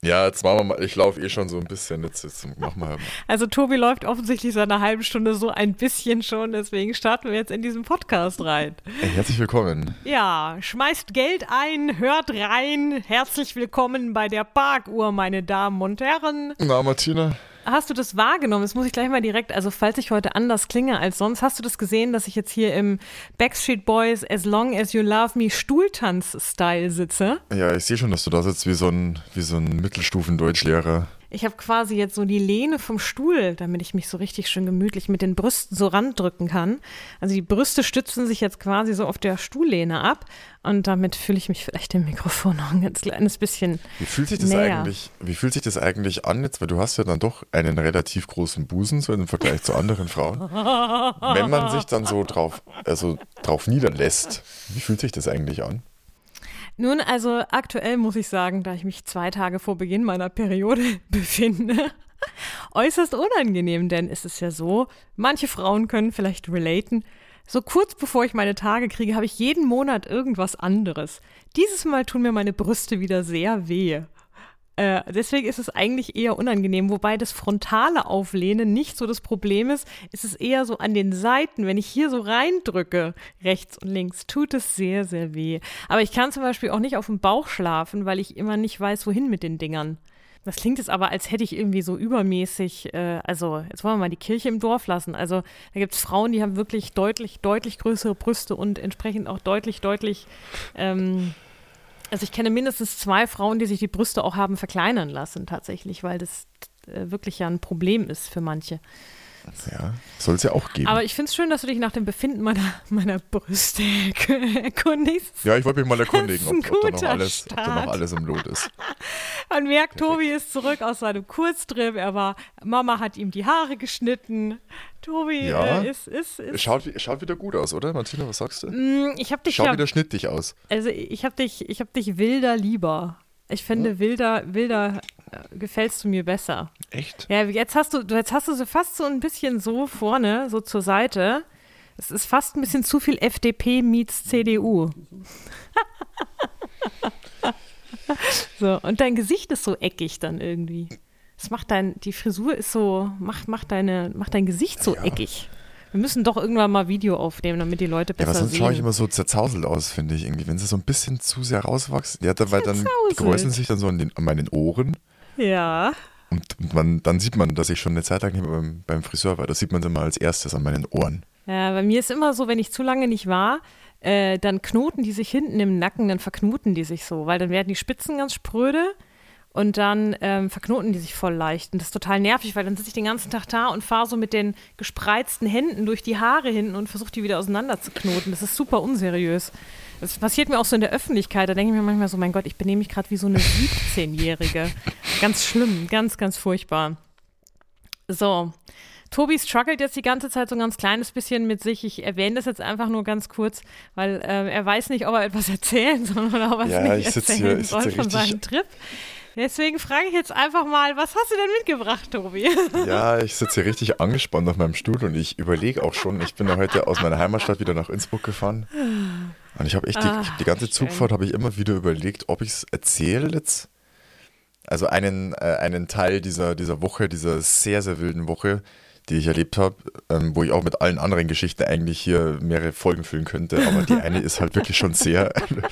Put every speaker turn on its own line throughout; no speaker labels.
Ja, jetzt machen wir mal. Ich laufe eh schon so ein bisschen. Jetzt machen wir halt mal.
Also Tobi läuft offensichtlich seit einer halben Stunde so ein bisschen schon, deswegen starten wir jetzt in diesen Podcast rein.
Herzlich willkommen.
Ja, schmeißt Geld ein, hört rein. Herzlich willkommen bei der Parkuhr, meine Damen und Herren.
Na, Martina?
Hast du das wahrgenommen? Das muss ich gleich mal direkt, also falls ich heute anders klinge als sonst, hast du das gesehen, dass ich jetzt hier im Backstreet Boys As Long As You Love Me Stuhltanz-Style sitze?
Ja, ich sehe schon, dass du da sitzt wie so ein Mittelstufen-Deutschlehrer.
Ich habe quasi jetzt so die Lehne vom Stuhl, damit ich mich so richtig schön gemütlich mit den Brüsten so randrücken kann. Also die Brüste stützen sich jetzt quasi so auf der Stuhllehne ab und damit fühle ich mich vielleicht dem Mikrofon noch ein ganz kleines bisschen
Wie fühlt sich das
näher.
Wie fühlt sich das eigentlich an jetzt, weil du hast ja dann doch einen relativ großen Busen, so im Vergleich zu anderen Frauen. Wenn man sich dann so drauf niederlässt, wie fühlt sich das eigentlich an?
Nun, also aktuell muss ich sagen, da ich mich 2 Tage vor Beginn meiner Periode befinde, äußerst unangenehm, denn es ist ja so, manche Frauen können vielleicht relaten, so kurz bevor ich meine Tage kriege, habe ich jeden Monat irgendwas anderes. Dieses Mal tun mir meine Brüste wieder sehr weh. Deswegen ist es eigentlich eher unangenehm, wobei das frontale Auflehnen nicht so das Problem ist. Es ist eher so an den Seiten, wenn ich hier so reindrücke, rechts und links, tut es sehr, sehr weh. Aber ich kann zum Beispiel auch nicht auf dem Bauch schlafen, weil ich immer nicht weiß, wohin mit den Dingern. Das klingt jetzt aber, als hätte ich irgendwie so übermäßig, also jetzt wollen wir mal die Kirche im Dorf lassen. Also da gibt es Frauen, die haben wirklich deutlich, deutlich größere Brüste und entsprechend auch deutlich, also ich kenne mindestens 2 Frauen, die sich die Brüste auch haben verkleinern lassen tatsächlich, weil das wirklich ja ein Problem ist für manche.
Ja, soll es ja auch geben.
Aber ich finde es schön, dass du dich nach dem Befinden meiner Brüste erkundigst.
Ja, ich wollte mich mal erkundigen,
Das ist ein
ob da
guter
noch alles im Lot ist.
Man merkt, Tobi ist zurück aus seinem Kurztrip. Mama hat ihm die Haare geschnitten. Tobi
Ja,
ist
Schaut wieder gut aus, oder? Martina, was sagst du?
Ich habe dich
Schaut wieder schnittig aus.
Also ich hab dich wilder lieber. Ich finde, wilder gefällst du mir besser.
Echt?
Ja, jetzt hast du so fast so ein bisschen so vorne, so zur Seite. Es ist fast ein bisschen zu viel FDP meets CDU. So, und dein Gesicht ist so eckig dann irgendwie. Das macht die Frisur ist so, macht dein Gesicht so eckig. Wir müssen doch irgendwann mal Video aufnehmen, damit die Leute besser
sehen. Ja, aber sonst
sehen.
schaue ich immer so zerzauselt aus, finde ich irgendwie. Wenn sie so ein bisschen zu sehr rauswachsen, ja, weil dann kräuseln sich dann so an meinen Ohren.
Ja.
Und dann sieht man, dass ich schon eine Zeit lang nicht mehr beim Friseur war. Das sieht man dann mal als erstes an meinen Ohren.
Ja, bei mir ist immer so, wenn ich zu lange nicht war, dann knoten die sich hinten im Nacken, dann verknoten die sich so, weil dann werden die Spitzen ganz spröde und dann verknoten die sich voll leicht. Und das ist total nervig, weil dann sitze ich den ganzen Tag da und fahre so mit den gespreizten Händen durch die Haare hinten und versuche die wieder auseinander zu knoten. Das ist super unseriös. Das passiert mir auch so in der Öffentlichkeit. Da denke ich mir manchmal so, mein Gott, ich benehme mich gerade wie so eine 17-Jährige. Ganz schlimm, ganz, ganz furchtbar. So, Tobi struggelt jetzt die ganze Zeit so ein ganz kleines bisschen mit sich. Ich erwähne das jetzt einfach nur ganz kurz, weil er weiß nicht, ob er etwas erzählen soll oder ob er es nicht erzählen soll von seinem Trip. Deswegen frage ich jetzt einfach mal, was hast du denn mitgebracht, Tobi?
Ja, ich sitze hier richtig angespannt auf meinem Stuhl und ich überlege auch schon, ich bin ja heute aus meiner Heimatstadt wieder nach Innsbruck gefahren und ich habe echt die ganze Zugfahrt habe ich immer wieder überlegt, ob ich es erzähle jetzt. Also einen Teil dieser Woche, dieser sehr, sehr wilden Woche, die ich erlebt habe, wo ich auch mit allen anderen Geschichten eigentlich hier mehrere Folgen füllen könnte, aber die eine ist halt wirklich schon sehr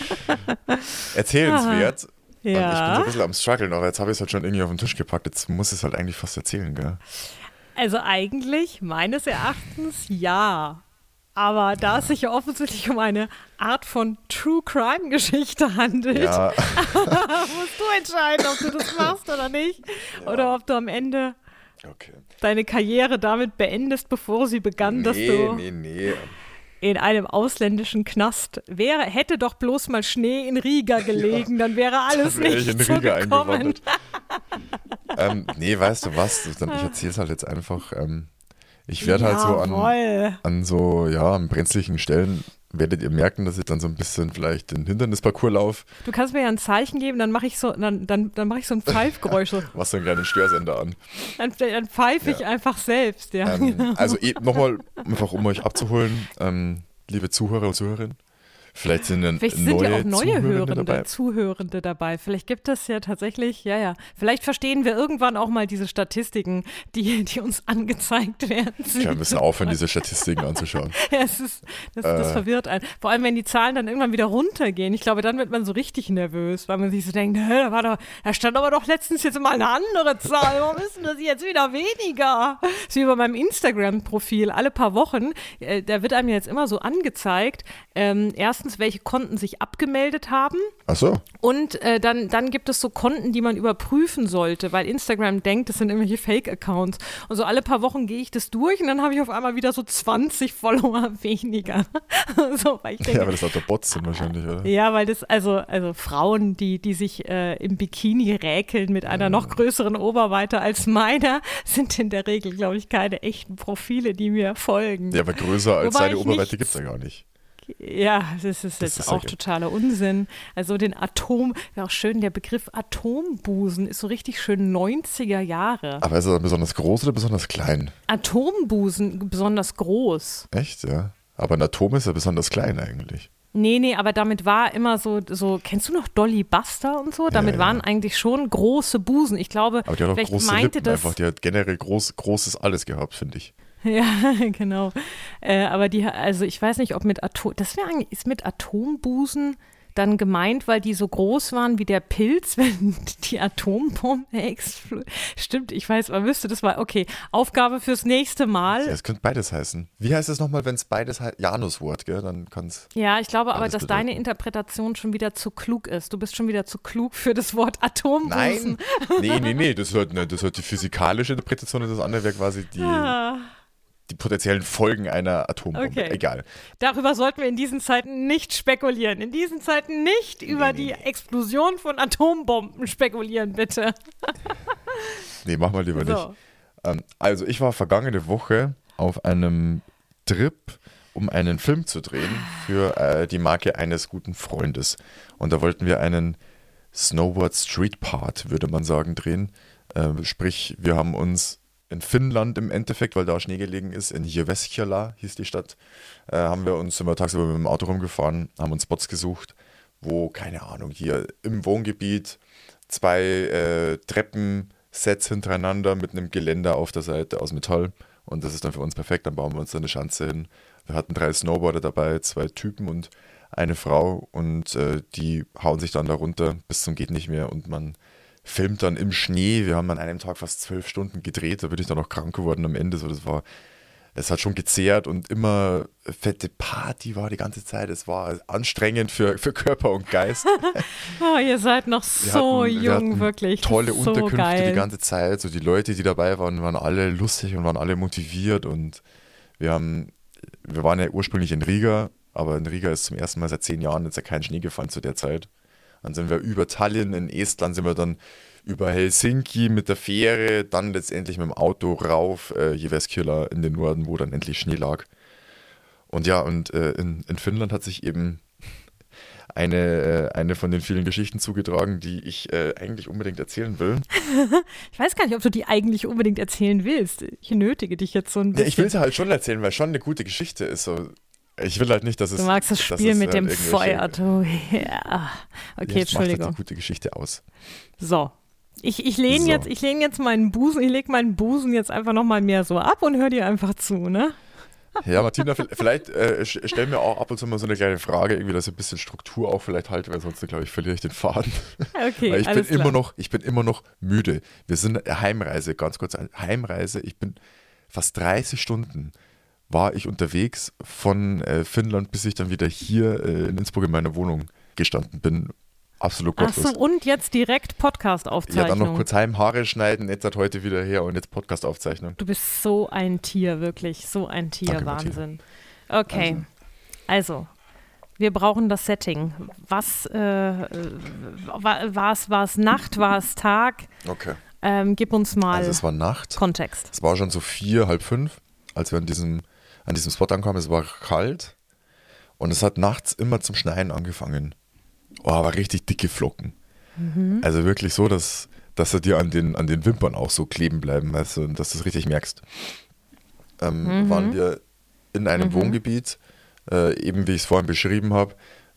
erzählenswert. Ja. Und ich bin so ein bisschen am struggeln, aber jetzt habe ich es halt schon irgendwie auf den Tisch gepackt, jetzt muss ich es halt eigentlich fast erzählen, gell?
Also eigentlich, meines Erachtens, ja. Aber da es sich ja offensichtlich um eine Art von True-Crime-Geschichte handelt, musst du entscheiden, ob du das machst oder nicht. Ja. Oder ob du am Ende deine Karriere damit beendest, bevor sie begann, dass du in einem ausländischen Knast hätte doch bloß mal Schnee in Riga gelegen, dann wäre alles nicht so gekommen.
Nee, weißt du was, ich erzähle es halt jetzt einfach. Ich werde halt so an brenzlichen Stellen, werdet ihr merken, dass ich dann so ein bisschen vielleicht den Hindernisparcours laufe.
Du kannst mir ja ein Zeichen geben, dann mache ich so ein Pfeifgeräusch. So.
Machst du einen kleinen Störsender an.
Dann pfeife ich einfach selbst, ja.
Also nochmal, einfach um euch abzuholen, liebe Zuhörer und Zuhörerinnen, Vielleicht sind dann
Vielleicht sind ja auch neue
Zuhörende dabei.
Vielleicht gibt es ja tatsächlich, ja. Vielleicht verstehen wir irgendwann auch mal diese Statistiken, die uns angezeigt werden.
Ja, wir müssen aufhören, diese Statistiken anzuschauen.
Ja, das verwirrt einen. Vor allem, wenn die Zahlen dann irgendwann wieder runtergehen. Ich glaube, dann wird man so richtig nervös, weil man sich so denkt, da stand aber doch letztens jetzt mal eine andere Zahl. Warum ist denn das jetzt wieder weniger? Das ist wie bei meinem Instagram-Profil. Alle paar Wochen, da wird einem jetzt immer so angezeigt, erstens, welche Konten sich abgemeldet haben.
Ach so.
Und dann gibt es so Konten, die man überprüfen sollte, weil Instagram denkt, das sind irgendwelche Fake-Accounts. Und so alle paar Wochen gehe ich das durch und dann habe ich auf einmal wieder so 20 Follower weniger. So, weil ich denke,
ja, weil das lauter Bots sind wahrscheinlich, oder?
Ja, weil das, also Frauen, die sich im Bikini räkeln mit einer noch größeren Oberweite als meiner, sind in der Regel, glaube ich, keine echten Profile, die mir folgen.
Ja, aber größer als seine Oberweite gibt es ja gar nicht.
Ja, das ist jetzt auch totaler Unsinn. Also wäre auch schön, der Begriff Atombusen ist so richtig schön 90er Jahre.
Aber ist er besonders groß oder besonders klein?
Atombusen besonders groß.
Echt, ja? Aber ein Atom ist ja besonders klein eigentlich.
Nee, aber damit war immer so, kennst du noch Dolly Buster und so? Damit waren eigentlich schon große Busen. Ich glaube,
aber die hat auch große Lippen einfach. Die hat generell großes alles gehabt, finde ich.
Ja, genau. Aber ich weiß nicht, ob ist mit Atombusen dann gemeint, weil die so groß waren wie der Pilz, wenn die Atombombe explodiert. Stimmt, ich weiß, man müsste das mal, okay, Aufgabe fürs nächste Mal.
Ja, es könnte beides heißen. Wie heißt es nochmal, wenn es beides heißt? Januswort, gell? Dann kann es.
Ja, ich glaube aber, dass deine Interpretation schon wieder zu klug ist. Du bist schon wieder zu klug für das Wort Atombusen.
Nein. Nee, das hört die physikalische Interpretation und das andere wäre quasi die potenziellen Folgen einer Atombombe.
Okay.
Egal.
Darüber sollten wir in diesen Zeiten nicht spekulieren. In diesen Zeiten nicht über die Explosion von Atombomben spekulieren, bitte.
Nee, mach mal lieber nicht. Also ich war vergangene Woche auf einem Trip, um einen Film zu drehen für die Marke eines guten Freundes. Und da wollten wir einen Snowboard Street Part, würde man sagen, drehen. Sprich, wir haben uns in Finnland im Endeffekt, weil da Schnee gelegen ist, in Jyväskylä hieß die Stadt, sind wir tagsüber mit dem Auto rumgefahren, haben uns Spots gesucht, wo, keine Ahnung, hier im Wohngebiet 2 Treppensets hintereinander mit einem Geländer auf der Seite aus Metall und das ist dann für uns perfekt, dann bauen wir uns da eine Schanze hin. Wir hatten 3 Snowboarder dabei, 2 Typen und eine Frau und die hauen sich dann da runter bis zum geht nicht mehr und man filmt dann im Schnee. Wir haben an einem Tag fast 12 Stunden gedreht. Da bin ich dann auch krank geworden am Ende. Es hat schon gezehrt und immer fette Party war die ganze Zeit. Es war anstrengend für Körper und Geist.
Oh, ihr seid noch wir hatten
wirklich. Tolle
so
Unterkünfte
geil.
Die ganze Zeit. So die Leute, die dabei waren, waren alle lustig und waren alle motiviert. Und wir waren ja ursprünglich in Riga, aber in Riga ist zum ersten Mal seit 10 Jahren jetzt ja kein Schnee gefallen zu der Zeit. Dann sind wir über Tallinn in Estland, sind wir dann über Helsinki mit der Fähre, dann letztendlich mit dem Auto rauf, Jyväskylä in den Norden, wo dann endlich Schnee lag. Und ja, in Finnland hat sich eben eine von den vielen Geschichten zugetragen, die ich eigentlich unbedingt erzählen will.
Ich weiß gar nicht, ob du die eigentlich unbedingt erzählen willst. Ich nötige dich jetzt so ein bisschen.
Ja, ich will sie halt schon erzählen, weil schon eine gute Geschichte ist. So. Ich will halt nicht, dass es.
Du magst das Spiel mit dem Feuer, du. Ja. Okay, Entschuldigung.
Macht halt die gute Geschichte aus.
So. Ich lehne jetzt meinen Busen, ich lege meinen Busen jetzt einfach nochmal mehr so ab und höre dir einfach zu, ne?
Ja, Martina, vielleicht stell mir auch ab und zu mal so eine kleine Frage, irgendwie, dass ich ein bisschen Struktur auch vielleicht halte, weil sonst, glaube ich, verliere ich den Faden.
Okay,
weil ich bin immer noch müde. Wir sind Heimreise, ganz kurz, Heimreise. Ich bin fast 30 Stunden war ich unterwegs von Finnland, bis ich dann wieder hier in Innsbruck in meiner Wohnung gestanden bin. Absolut gottlos.
Ach so, und jetzt direkt Podcast-Aufzeichnung.
Ja, dann noch kurz heim, Haare schneiden, jetzt hat heute wieder her und jetzt Podcast-Aufzeichnung.
Du bist so ein Tier, wirklich, so ein Tier, danke, Wahnsinn. Martina. Okay, also, wir brauchen das Setting. Was, war es Nacht, war es Tag?
Okay.
Gib uns mal
also es war Nacht.
Kontext.
Es war schon so 4, halb 5, als wir an diesem Spot ankamen. Es war kalt und es hat nachts immer zum Schneien angefangen. Oh, aber richtig dicke Flocken. Mhm. Also wirklich so, dass sie dir an den Wimpern auch so kleben bleiben, weißt du, und dass du es richtig merkst. Waren wir in einem Wohngebiet, eben wie ich es vorhin beschrieben habe,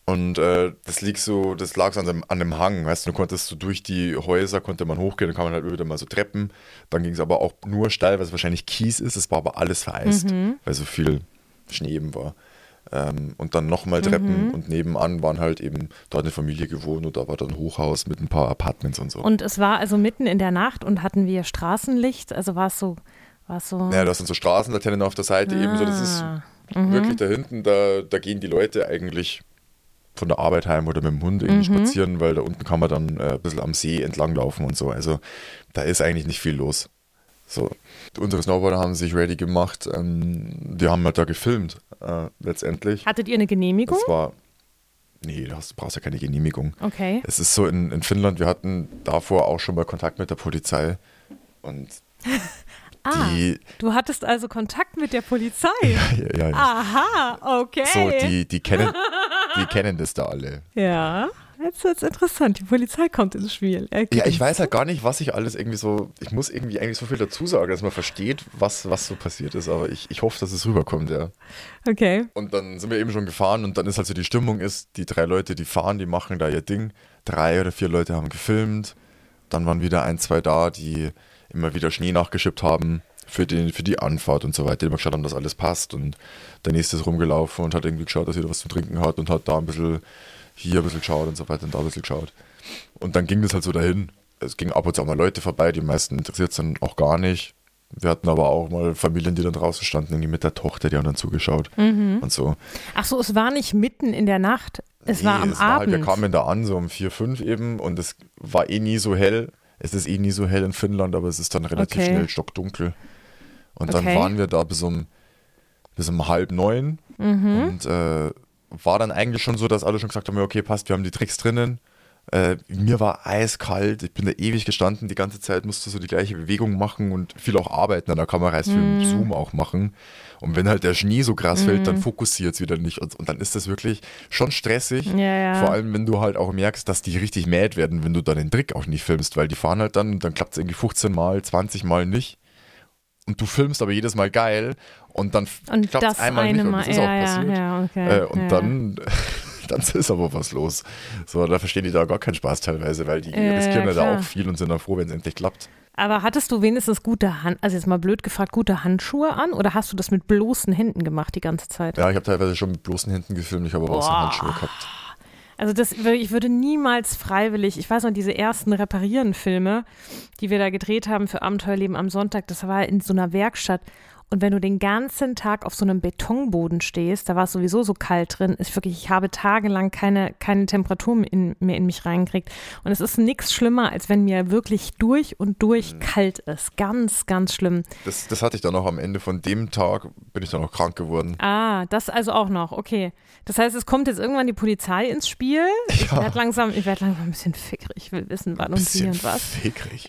Und das lag so an einem Hang, weißt du, konntest so durch die Häuser, konnte man hochgehen, dann kann man halt wieder mal so Treppen. Dann ging es aber auch nur steil, weil es wahrscheinlich Kies ist, es war aber alles vereist, weil so viel Schnee eben war. Und dann nochmal Treppen und nebenan waren halt eben, da hat eine Familie gewohnt und da war dann ein Hochhaus mit ein paar Apartments und so.
Und es war also mitten in der Nacht und hatten wir Straßenlicht, also war es so.
Ja, das sind so Straßenlaternen auf der Seite eben so, das ist wirklich da hinten, da gehen die Leute eigentlich von der Arbeit heim oder mit dem Hund irgendwie spazieren, weil da unten kann man dann ein bisschen am See entlang laufen und so. Also da ist eigentlich nicht viel los. So, unsere Snowboarder haben sich ready gemacht. Die haben halt da gefilmt, letztendlich.
Hattet ihr eine Genehmigung?
Nee, du brauchst ja keine Genehmigung.
Okay.
Es ist so in Finnland, wir hatten davor auch schon mal Kontakt mit der Polizei. Und
du hattest also Kontakt mit der Polizei?
Ja.
Aha, okay.
So, die kennen das da alle.
Ja, jetzt wird's interessant. Die Polizei kommt ins Spiel.
Ja, ich weiß halt gar nicht, was ich alles irgendwie so, ich muss irgendwie eigentlich so viel dazu sagen, dass man versteht, was so passiert ist, aber ich hoffe, dass es rüberkommt, ja.
Okay.
Und dann sind wir eben schon gefahren und dann ist halt so die Stimmung die 3 Leute, die fahren, die machen da ihr Ding. 3 oder 4 Leute haben gefilmt, dann waren wieder 1, 2 da, die immer wieder Schnee nachgeschippt haben für die Anfahrt und so weiter, die immer geschaut haben, dass alles passt und der nächste ist rumgelaufen und hat irgendwie geschaut, dass jeder was zu trinken hat und hat da ein bisschen hier ein bisschen geschaut und so weiter und da ein bisschen geschaut. Und dann ging das halt so dahin. Es ging ab und zu auch mal Leute vorbei, die meisten interessiert es dann auch gar nicht. Wir hatten aber auch mal Familien, die dann draußen standen, irgendwie mit der Tochter, die haben dann zugeschaut und so.
Ach so, es war nicht mitten in der Nacht, es war am Abend.
Wir kamen da an, so um 4, 5 eben und es war eh nie so hell. Es ist eh nie so hell in Finnland, aber es ist dann relativ schnell stockdunkel. Und dann waren wir da bis um 8:30 und war dann eigentlich schon so, dass alle schon gesagt haben, okay, passt, wir haben die Tricks drinnen. Mir war eiskalt, ich bin da ewig gestanden, die ganze Zeit musste so die gleiche Bewegung machen und viel auch arbeiten an der Kamera, heißt viel Zoom auch machen. Und wenn halt der Schnee so krass fällt, dann fokussiert es wieder nicht und dann ist das wirklich schon stressig.
Ja.
Vor allem, wenn du halt auch merkst, dass die richtig mad werden, wenn du dann den Trick auch nicht filmst, weil die fahren halt dann klappt es irgendwie 15 Mal, 20 Mal nicht. Und du filmst aber jedes Mal geil und dann klappt es einmal nicht und das ist auch passiert.
Ja, okay,
und dann ist aber was los. So, da verstehen die da gar keinen Spaß teilweise, weil die riskieren ja da auch viel und sind dann froh, wenn es endlich klappt.
Aber hattest du wenigstens also jetzt mal blöd gefragt, gute Handschuhe an oder hast du das mit bloßen Händen gemacht die ganze Zeit?
Ja, ich habe teilweise schon mit bloßen Händen gefilmt, ich habe aber auch so Handschuhe gehabt.
Also ich würde niemals freiwillig, ich weiß noch, diese ersten Reparieren-Filme, die wir da gedreht haben für Abenteuerleben am Sonntag, das war in so einer Werkstatt. Und wenn du den ganzen Tag auf so einem Betonboden stehst, da war es sowieso so kalt drin, ich habe tagelang keine Temperatur mehr in mich reingekriegt. Und es ist nichts schlimmer, als wenn mir wirklich durch und durch kalt ist. Ganz, ganz schlimm.
Das hatte ich dann auch am Ende von dem Tag, bin ich dann auch krank geworden.
Ah, das also auch noch, okay. Das heißt, es kommt jetzt irgendwann die Polizei ins Spiel. Ich werde langsam ein bisschen fickrig. Ich will wissen, wann und wie und was.
Fickrig.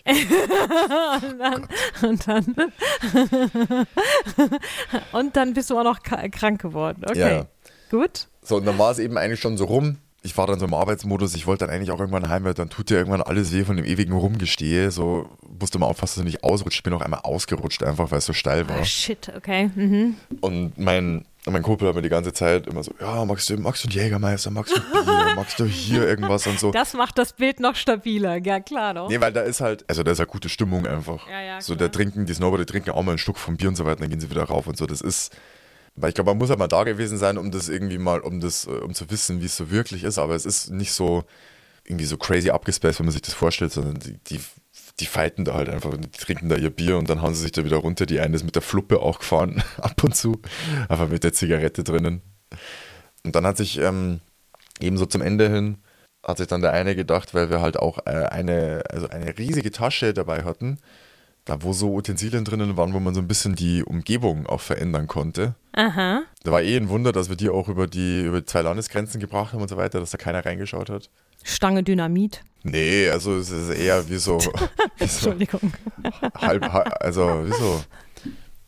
Und dann bist du auch noch krank geworden. Okay,
ja.
Gut.
So, und dann war es eben eigentlich schon so rum. Ich war dann so im Arbeitsmodus, ich wollte dann eigentlich auch irgendwann heim, weil dann tut dir irgendwann alles weh von dem ewigen Rumgestehe. So musste man aufpassen, dass du nicht ausrutscht. Ich bin auch einmal ausgerutscht, einfach weil es so steil war.
Ah, shit, okay.
Und mein Kumpel hat mir die ganze Zeit immer so, ja, magst du einen Jägermeister, magst du Bier, magst du hier irgendwas und so.
Das macht das Bild noch stabiler, ja klar doch.
Nee, weil da ist halt gute Stimmung einfach.
Ja,
so, die Snowboarder trinken auch mal einen Schluck vom Bier und so weiter, dann gehen sie wieder rauf und so. Das ist, weil ich glaube, man muss halt mal da gewesen sein, um das irgendwie mal, um zu wissen, wie es so wirklich ist, aber es ist nicht so irgendwie so crazy abgespaced, wenn man sich das vorstellt, sondern die fighten da halt einfach und die trinken da ihr Bier und dann hauen sie sich da wieder runter. Die eine ist mit der Fluppe auch gefahren, ab und zu, einfach mit der Zigarette drinnen. Und dann hat sich eben so zum Ende hin, hat sich dann der eine gedacht, weil wir halt auch eine riesige Tasche dabei hatten, da wo so Utensilien drinnen waren, wo man so ein bisschen die Umgebung auch verändern konnte.
Aha.
Da war ein Wunder, dass wir die auch über die 2 Landesgrenzen gebracht haben und so weiter, dass da keiner reingeschaut hat.
Stange Dynamit.
Nee, also es ist eher wie so
Entschuldigung.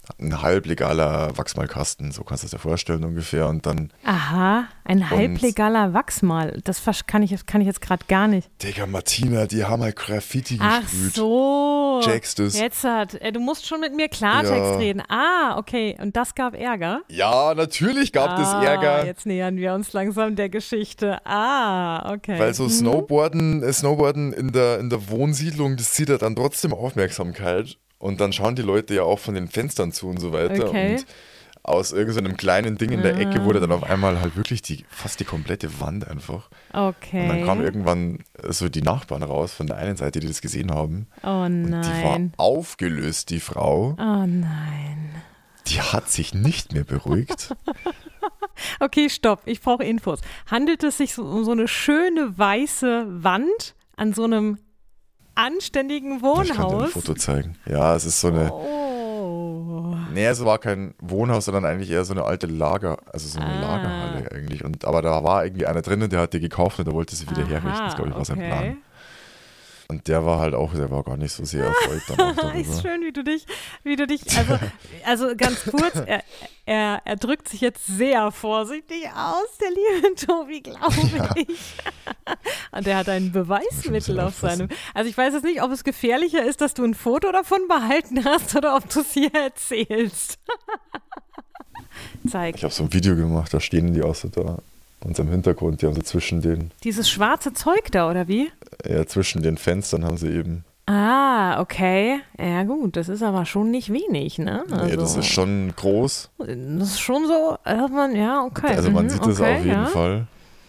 ein halblegaler Wachsmalkasten, so kannst du es dir vorstellen ungefähr. Und dann.
Aha, ein halblegaler Wachsmal. Das kann ich jetzt gerade gar nicht.
Digga, Martina, die haben halt Graffiti
Ach
gesprüht.
so.
Checkst du's?
Du musst schon mit mir Klartext reden. Ah, okay. Und das gab Ärger?
Ja, natürlich gab es Ärger.
Jetzt nähern wir uns langsam der Geschichte. Ah, okay.
Weil so Snowboarden in der Wohnsiedlung, das zieht ja dann trotzdem Aufmerksamkeit. Und dann schauen die Leute ja auch von den Fenstern zu und so weiter.
Okay.
Und aus irgendeinem kleinen Ding in der Ecke wurde dann auf einmal halt wirklich fast die komplette Wand einfach.
Okay.
Und dann kamen irgendwann so die Nachbarn raus von der einen Seite, die das gesehen haben.
Oh nein.
Und die war aufgelöst, die Frau.
Oh nein.
Die hat sich nicht mehr beruhigt.
Okay, stopp. Ich brauche Infos. Handelt es sich um so eine schöne weiße Wand an so einem anständigen Wohnhaus?
Ich kann dir ein Foto zeigen. Ja, es ist so eine... Nee, es war kein Wohnhaus, sondern eigentlich eher so eine alte Lagerhalle eigentlich. Aber da war irgendwie einer drinnen, der hat die gekauft und der wollte sie wieder herrichten. Das, glaube ich, war sein Plan. Und der war gar nicht so sehr erfreut dann auch darüber.
Ist schön, wie du dich, also ganz kurz, er drückt sich jetzt sehr vorsichtig aus, der liebe Tobi, glaube ich. Und er hat ein Beweismittel auf seinem, also ich weiß jetzt nicht, ob es gefährlicher ist, dass du ein Foto davon behalten hast oder ob du es hier erzählst. Zeig.
Ich habe so ein Video gemacht, da stehen die auch so da. Und im Hintergrund, die haben so zwischen den...
Dieses schwarze Zeug da, oder wie?
Ja, zwischen den Fenstern haben sie eben...
Ah, okay. Ja gut, das ist aber schon nicht wenig, ne? Also,
nee, das ist schon groß.
Das ist schon so, dass man, ja, okay.
Also man sieht das auf jeden Fall.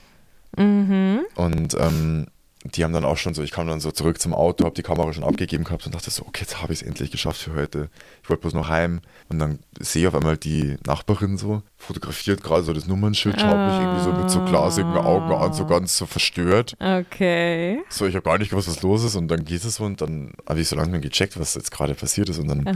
Mhm.
Und die haben dann auch schon so, ich kam dann so zurück zum Auto, habe die Kamera schon abgegeben gehabt und dachte so, okay, jetzt habe ich es endlich geschafft für heute. Ich wollte bloß noch heim. Und dann sehe ich auf einmal die Nachbarin so, fotografiert gerade so das Nummernschild, schaut mich irgendwie so mit so glasigen Augen an, so ganz so verstört.
Okay.
So, ich habe gar nicht gewusst, was los ist und dann geht es so und dann habe ich so langsam gecheckt, was jetzt gerade passiert ist und dann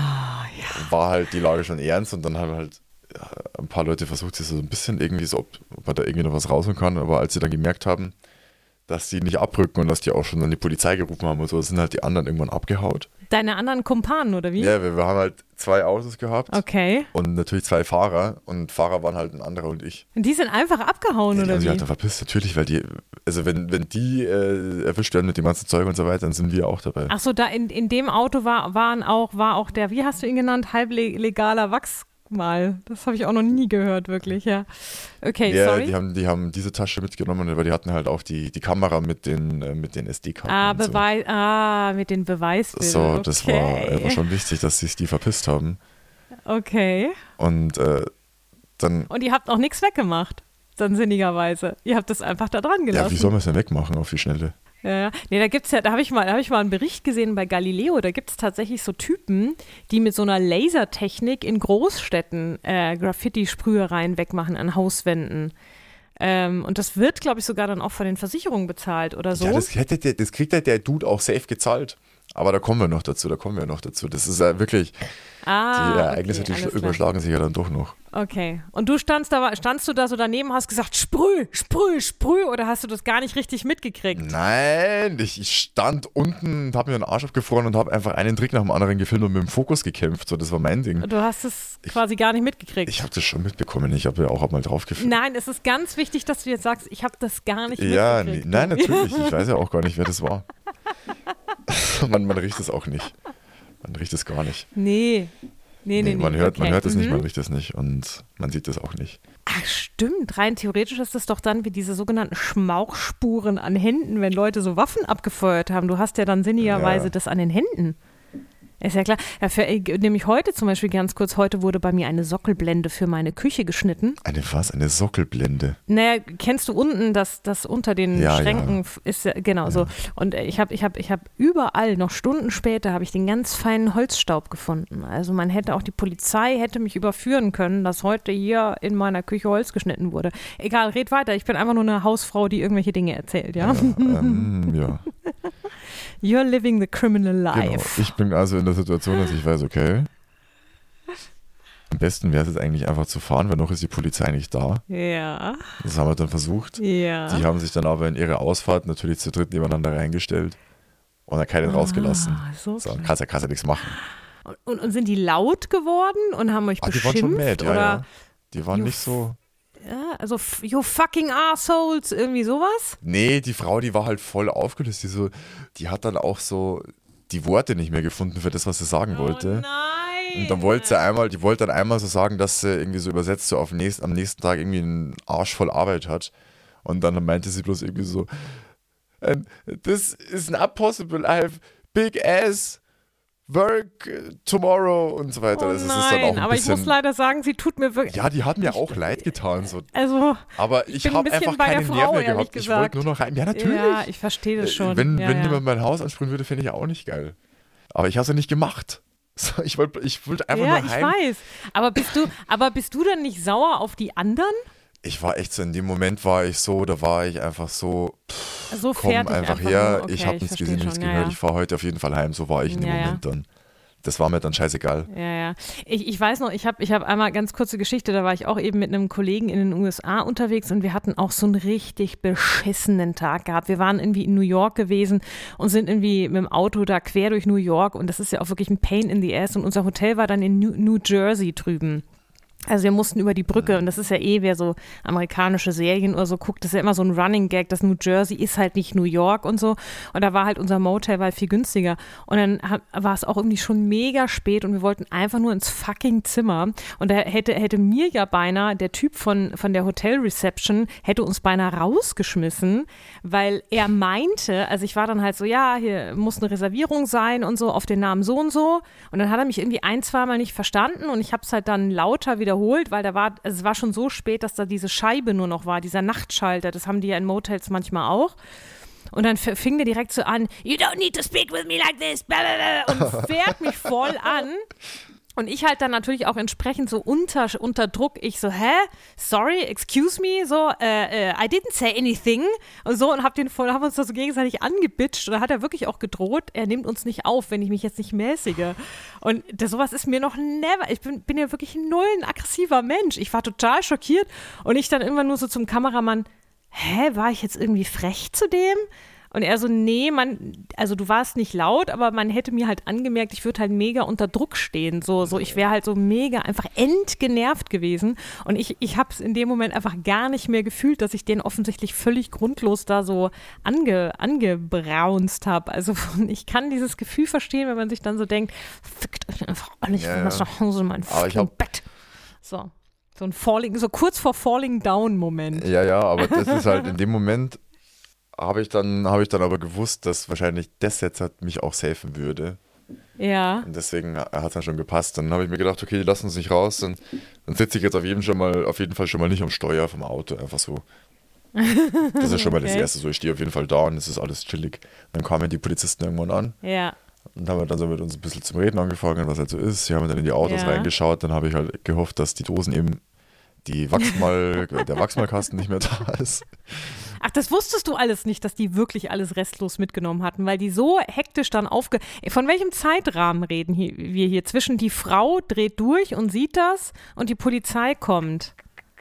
war halt die Lage schon ernst und dann haben halt ein paar Leute versucht, sich so ein bisschen irgendwie so, ob man da irgendwie noch was rausholen kann, aber als sie dann gemerkt haben, dass die nicht abrücken und dass die auch schon dann die Polizei gerufen haben und so, sind halt die anderen irgendwann abgehaut.
Deine anderen Kumpanen, oder wie?
Ja, wir haben halt 2 Autos gehabt.
Okay.
Und natürlich 2 Fahrer und Fahrer waren halt ein anderer und ich.
Und die sind einfach abgehauen,
ja,
oder wie?
Die haben sich halt verpisst, natürlich, weil die, also wenn die erwischt werden mit dem ganzen Zeug und so weiter, dann sind wir auch dabei.
Ach so, da in dem Auto war auch der, wie hast du ihn genannt, halblegaler Wachsmal. Das habe ich auch noch nie gehört, wirklich, ja. Okay,
ja,
sorry.
Die haben diese Tasche mitgenommen, weil die hatten halt auch die Kamera mit den SD-Karten.
Mit den Beweisbildern.
So, das war schon wichtig, dass sich die verpisst haben.
Okay.
Und dann...
Und ihr habt auch nichts weggemacht, dann sinnigerweise. Ihr habt das einfach da dran gelassen.
Ja, wie soll man es denn wegmachen auf die Schnelle?
Ja. Nee, da habe ich mal einen Bericht gesehen bei Galileo, da gibt es tatsächlich so Typen, die mit so einer Lasertechnik in Großstädten Graffiti-Sprühereien wegmachen an Hauswänden. Und das wird, glaube ich, sogar dann auch von den Versicherungen bezahlt oder so.
Ja, das kriegt halt der Dude auch safe gezahlt. Aber da kommen wir noch dazu. Das ist ja wirklich, die Ereignisse, die überschlagen sich ja dann doch noch.
Okay. Und du standst du da so daneben, hast gesagt, sprüh, oder hast du das gar nicht richtig mitgekriegt?
Nein, ich stand unten, habe mir den Arsch abgefroren und habe einfach einen Trick nach dem anderen gefilmt und mit dem Fokus gekämpft. So, das war mein Ding.
Du hast es quasi gar nicht mitgekriegt.
Ich habe das schon mitbekommen. Ich habe ja auch mal drauf gefilmt.
Nein, es ist ganz wichtig, dass du jetzt sagst, ich habe das gar nicht mitgekriegt.
Nein, natürlich. Ich weiß ja auch gar nicht, wer das war. Man riecht es auch nicht. Man riecht es gar nicht.
Nee.
Man hört es nicht, man riecht es nicht und man sieht es auch nicht.
Ach stimmt, rein theoretisch ist das doch dann wie diese sogenannten Schmauchspuren an Händen, wenn Leute so Waffen abgefeuert haben. Du hast ja dann sinnigerweise das an den Händen. Ist ja klar. Ja, nämlich heute zum Beispiel ganz kurz, heute wurde bei mir eine Sockelblende für meine Küche geschnitten.
Eine was? Eine Sockelblende?
Naja, kennst du unten, das unter den Schränken ist ja, genau so. Und ich hab überall, noch Stunden später, habe ich den ganz feinen Holzstaub gefunden. Also die Polizei hätte mich überführen können, dass heute hier in meiner Küche Holz geschnitten wurde. Egal, red weiter. Ich bin einfach nur eine Hausfrau, die irgendwelche Dinge erzählt, ja?
Ja.
You're living the criminal life.
Genau. Ich bin also in der Situation, dass ich weiß, okay, am besten wäre es jetzt eigentlich einfach zu fahren, weil noch ist die Polizei nicht da.
Ja.
Das haben wir dann versucht.
Ja.
Die haben sich dann aber in ihre Ausfahrt natürlich zu dritt nebeneinander reingestellt und dann keinen rausgelassen.
So
kannst ja nichts machen.
Und sind die laut geworden und haben euch beschimpft?
Die waren schon mad,
oder?
ja. Die waren nicht so...
Ja, also you fucking assholes, irgendwie sowas?
Nee, die Frau, die war halt voll aufgelöst. Die hat dann auch so die Worte nicht mehr gefunden für das, was sie sagen wollte.
Nein!
Und dann die wollte dann einmal so sagen, dass sie irgendwie so übersetzt so am nächsten Tag irgendwie einen Arsch voll Arbeit hat. Und dann meinte sie bloß irgendwie so, this is not possible, I have big ass, work tomorrow und so weiter.
Das ist dann auch aber bisschen, ich muss leider sagen, sie tut mir wirklich...
Ja, die hat mir auch leid getan. So.
Also,
aber ich habe einfach keine Nerven mehr gehabt. Ich wollte nur noch rein. Ja, natürlich.
Ja, ich verstehe das schon.
Wenn jemand mein Haus ansprühen würde, fände ich auch nicht geil. Aber ich habe es ja nicht gemacht. So, ich wollte einfach nur heim.
Ja, ich weiß. Aber bist du dann nicht sauer auf die anderen?
Ich war echt so, in dem Moment da war ich einfach so,
so
komm einfach her,
okay,
ich habe nichts gesehen, nichts gehört, ich fahre heute auf jeden Fall heim, so war ich in dem Moment dann. Das war mir dann scheißegal.
Ja. Ich weiß noch, ich hab einmal ganz kurze Geschichte, da war ich auch eben mit einem Kollegen in den USA unterwegs und wir hatten auch so einen richtig beschissenen Tag gehabt. Wir waren irgendwie in New York gewesen und sind irgendwie mit dem Auto da quer durch New York und das ist ja auch wirklich ein Pain in the ass und unser Hotel war dann in New Jersey drüben. Also wir mussten über die Brücke und das ist ja wer so amerikanische Serien oder so guckt, das ist ja immer so ein Running Gag, dass New Jersey ist halt nicht New York und so und da war halt unser Motel viel günstiger und dann war es auch irgendwie schon mega spät und wir wollten einfach nur ins fucking Zimmer und da hätte mir ja beinahe der Typ von der Hotel Reception hätte uns beinahe rausgeschmissen, weil er meinte, also ich war dann halt so, ja, hier muss eine Reservierung sein und so auf den Namen so und so und dann hat er mich irgendwie 1-2 Mal nicht verstanden und ich habe es halt dann lauter wiederholt, weil es war schon so spät, dass da diese Scheibe nur noch war, dieser Nachtschalter, das haben die ja in Motels manchmal auch. Und dann fing der direkt so an, you don't need to speak with me like this, und fährt mich voll an. Und ich halt dann natürlich auch entsprechend so unter Druck, ich so, sorry, excuse me, so, I didn't say anything und so und haben uns da so gegenseitig angebitscht und da hat er wirklich auch gedroht, er nimmt uns nicht auf, wenn ich mich jetzt nicht mäßige. Und sowas ist mir noch never, ich bin ja wirklich null ein aggressiver Mensch. Ich war total schockiert und ich dann immer nur so zum Kameramann, war ich jetzt irgendwie frech zu dem? Und er so, nee, also du warst nicht laut, aber man hätte mir halt angemerkt, ich würde halt mega unter Druck stehen. So ich wäre halt so mega einfach entgenervt gewesen. Und ich habe es in dem Moment einfach gar nicht mehr gefühlt, dass ich den offensichtlich völlig grundlos da so angebraunzt habe. Also ich kann dieses Gefühl verstehen, wenn man sich dann so denkt, fickt euch einfach alle, ich will das nach Hause in mein fucking Bett. So ein so kurz vor Falling Down Moment.
Ja, aber das ist halt in dem Moment habe ich dann aber gewusst, dass wahrscheinlich das jetzt halt mich auch safen würde.
Ja.
Und deswegen hat es dann schon gepasst. Dann habe ich mir gedacht, okay, lass uns nicht raus. Dann sitze ich jetzt auf jeden Fall schon mal nicht am Steuer vom Auto. Einfach so. Das ist schon mal das Erste. So, ich stehe auf jeden Fall da und es ist alles chillig. Dann kamen die Polizisten irgendwann an.
Ja.
Und haben dann so mit uns ein bisschen zum Reden angefangen, was halt so ist. Sie haben dann in die Autos reingeschaut. Dann habe ich halt gehofft, dass die Dosen eben der Wachsmalkasten nicht mehr da ist.
Ach, das wusstest du alles nicht, dass die wirklich alles restlos mitgenommen hatten, weil die so hektisch dann Von welchem Zeitrahmen reden wir hier? Zwischen die Frau dreht durch und sieht das und die Polizei kommt.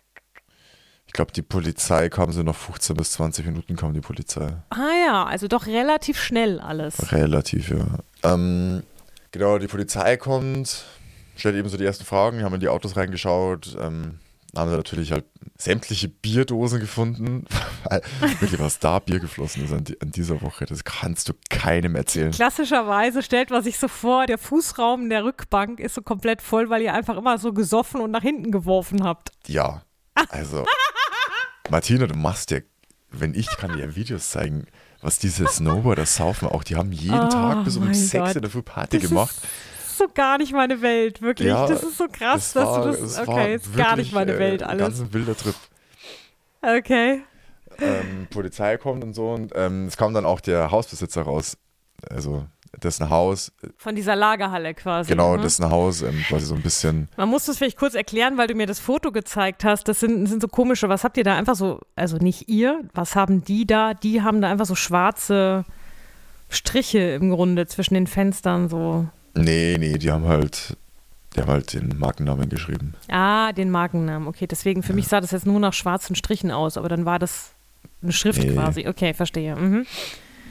Ich glaube, die Polizei kam so nach 15 bis 20 Minuten kam die Polizei.
Ah ja, also doch relativ schnell alles.
Relativ, ja. Genau, die Polizei kommt, stellt eben so die ersten Fragen, haben in die Autos reingeschaut, haben sie natürlich halt sämtliche Bierdosen gefunden, weil wirklich was da Bier geflossen ist an dieser Woche, das kannst du keinem erzählen.
Klassischerweise stellt man sich so vor, der Fußraum der Rückbank ist so komplett voll, weil ihr einfach immer so gesoffen und nach hinten geworfen habt.
Ja, also Martina, du machst ja, ich kann dir ja Videos zeigen, was diese Snowboarder saufen auch, die haben jeden Tag bis um 6 in der Früh Party gemacht.
Das ist so gar nicht meine Welt, wirklich. Ja, das ist so krass, dass du das. Okay, ist gar nicht meine Welt alles.
Ganz ein wilder Trip.
Okay.
Polizei kommt und so und es kam dann auch der Hausbesitzer raus. Also, das ist ein Haus.
Von dieser Lagerhalle quasi.
Genau, das ist ein Haus, quasi so ein bisschen.
Man muss das vielleicht kurz erklären, weil du mir das Foto gezeigt hast. Das sind so komische, was habt ihr da einfach so, also nicht ihr, was haben die da? Die haben da einfach so schwarze Striche im Grunde zwischen den Fenstern so.
Nee, die haben halt den Markennamen geschrieben.
Ah, den Markennamen, okay. Deswegen, für mich sah das jetzt nur nach schwarzen Strichen aus, aber dann war das eine Schrift quasi. Okay, verstehe. Mhm.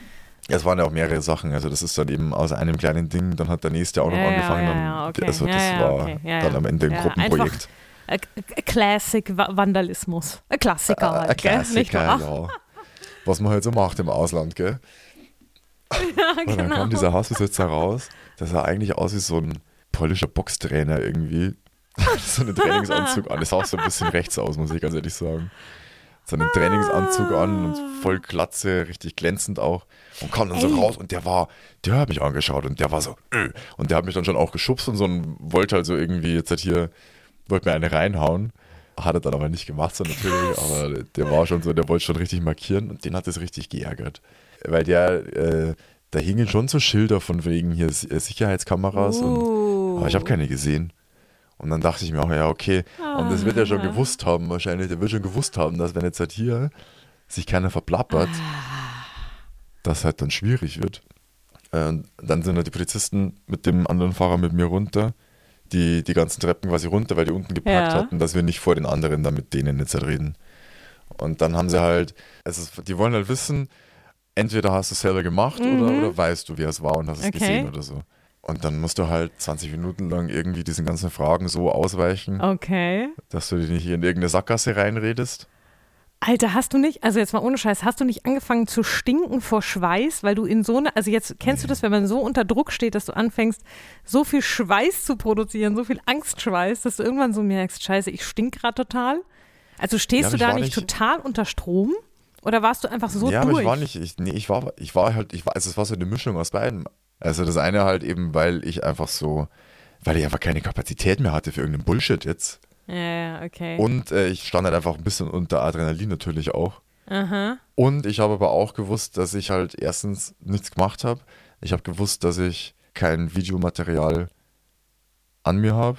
Es waren ja auch mehrere Sachen, also das ist dann eben aus einem kleinen Ding, dann hat der nächste auch noch angefangen.
Okay.
Also das war dann am Ende ein Gruppenprojekt.
Classic Vandalismus. Ein Klassiker halt,
Ein
gell? Nicht
Klassiker,
wahr?
ja. Was man halt so macht im Ausland, gell?
Ja,
Und dann
genau.
kam dieser Hausbesitzer raus, der sah eigentlich aus wie so ein polnischer Boxtrainer irgendwie. So einen Trainingsanzug an, das sah auch so ein bisschen rechts aus, muss ich ganz ehrlich sagen. So einen Trainingsanzug an und voll Glatze, richtig glänzend auch. Und kam dann so raus und der hat mich angeschaut und der war so, und der hat mich dann schon auch geschubst und so und wollte halt so irgendwie jetzt halt hier, wollte mir eine reinhauen. Hat er dann aber nicht gemacht, so natürlich, aber der war schon so, der wollte schon richtig markieren und den hat es richtig geärgert. Weil da hingen schon so Schilder von wegen hier Sicherheitskameras, aber ich habe keine gesehen. Und dann dachte ich mir auch, ja, okay. Und das wird er schon gewusst haben, wahrscheinlich. Der wird schon gewusst haben, dass wenn jetzt halt hier sich keiner verplappert, das halt dann schwierig wird. Dann sind halt die Polizisten mit dem anderen Fahrer mit mir runter, die ganzen Treppen quasi runter, weil die unten geparkt hatten, dass wir nicht vor den anderen da mit denen jetzt halt reden. Und dann haben sie halt, die wollen halt wissen, entweder hast du es selber gemacht oder weißt du, wie es war und hast es gesehen oder so. Und dann musst du halt 20 Minuten lang irgendwie diesen ganzen Fragen so ausweichen, dass du dich nicht in irgendeine Sackgasse reinredest.
Alter, hast du nicht, also jetzt mal ohne Scheiß, hast du nicht angefangen zu stinken vor Schweiß, weil du in so eine, also jetzt kennst du das, wenn man so unter Druck steht, dass du anfängst, so viel Schweiß zu produzieren, so viel Angstschweiß, dass du irgendwann so merkst, scheiße, ich stink gerade total. Also stehst du da nicht total unter Strom? Oder warst du einfach so durch?
Aber ich war nicht, also es war so eine Mischung aus beiden. Also das eine halt eben, weil ich einfach keine Kapazität mehr hatte für irgendeinen Bullshit jetzt.
Ja, okay.
Und ich stand halt einfach ein bisschen unter Adrenalin natürlich auch.
Aha.
Und ich habe aber auch gewusst, dass ich halt erstens nichts gemacht habe. Ich habe gewusst, dass ich kein Videomaterial an mir habe.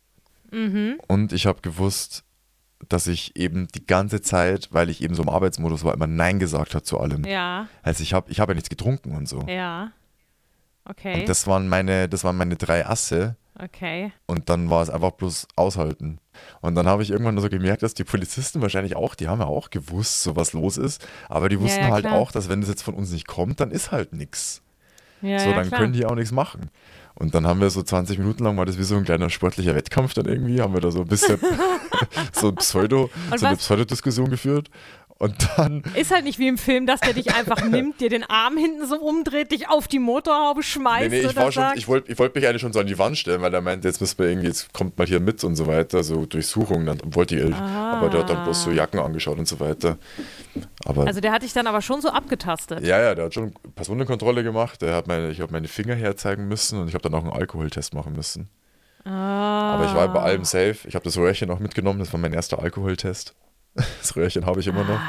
Und ich habe gewusst, dass ich eben die ganze Zeit, weil ich eben so im Arbeitsmodus war, immer Nein gesagt habe zu allem.
Ja.
Also ich hab ja nichts getrunken und so.
Ja. Okay.
Und das waren meine 3 Asse.
Okay.
Und dann war es einfach bloß aushalten. Und dann habe ich irgendwann so gemerkt, dass die Polizisten wahrscheinlich auch, die haben ja auch gewusst, so was los ist. Aber die wussten halt auch, dass wenn das jetzt von uns nicht kommt, dann ist halt nichts.
Ja,
so, dann können die auch nichts machen. Und dann haben wir so 20 Minuten lang, war das wie so ein kleiner sportlicher Wettkampf dann irgendwie, haben wir da so ein bisschen so eine Pseudodiskussion geführt. Und dann.
Ist halt nicht wie im Film, dass der dich einfach nimmt, dir den Arm hinten so umdreht, dich auf die Motorhaube schmeißt.
Nee, ich wollte mich eigentlich schon so an die Wand stellen, weil er meinte, jetzt kommt mal hier mit und so weiter, so Durchsuchung, dann wollte ich, aber der hat dann bloß so Jacken angeschaut und so weiter.
Also der hat dich dann aber schon so abgetastet.
Ja, der hat schon Personenkontrolle gemacht, ich habe meine Finger herzeigen müssen und ich habe dann auch einen Alkoholtest machen müssen. Aber ich war bei allem safe, ich habe das Röhrchen auch mitgenommen, das war mein erster Alkoholtest. Das Röhrchen habe ich immer noch.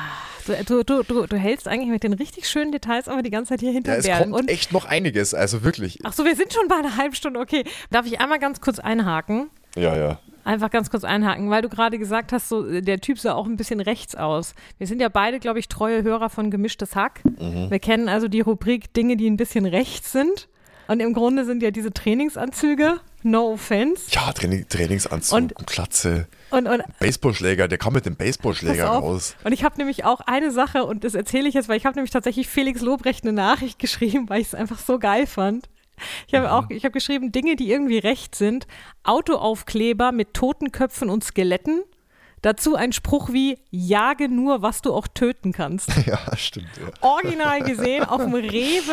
Du hältst eigentlich mit den richtig schönen Details aber die ganze Zeit hier hinter
es kommt echt noch einiges, also wirklich.
Ach so, wir sind schon bei einer halben Stunde, okay. Darf ich einmal ganz kurz einhaken?
Ja.
Einfach ganz kurz einhaken, weil du gerade gesagt hast, so, der Typ sah auch ein bisschen rechts aus. Wir sind ja beide, glaube ich, treue Hörer von Gemischtes Hack. Wir kennen also die Rubrik Dinge, die ein bisschen rechts sind. Und im Grunde sind ja diese Trainingsanzüge, no offense.
Ja, Trainingsanzug und Glatze.
Und
Baseballschläger, der kam mit dem Baseballschläger raus.
Und ich habe nämlich auch eine Sache, und das erzähle ich jetzt, weil ich habe nämlich tatsächlich Felix Lobrecht eine Nachricht geschrieben, weil ich es einfach so geil fand. Ich habe geschrieben, Dinge, die irgendwie rechts sind. Autoaufkleber mit Totenköpfen und Skeletten. Dazu ein Spruch wie, jage nur, was du auch töten kannst.
Ja, stimmt. Ja.
Original gesehen auf dem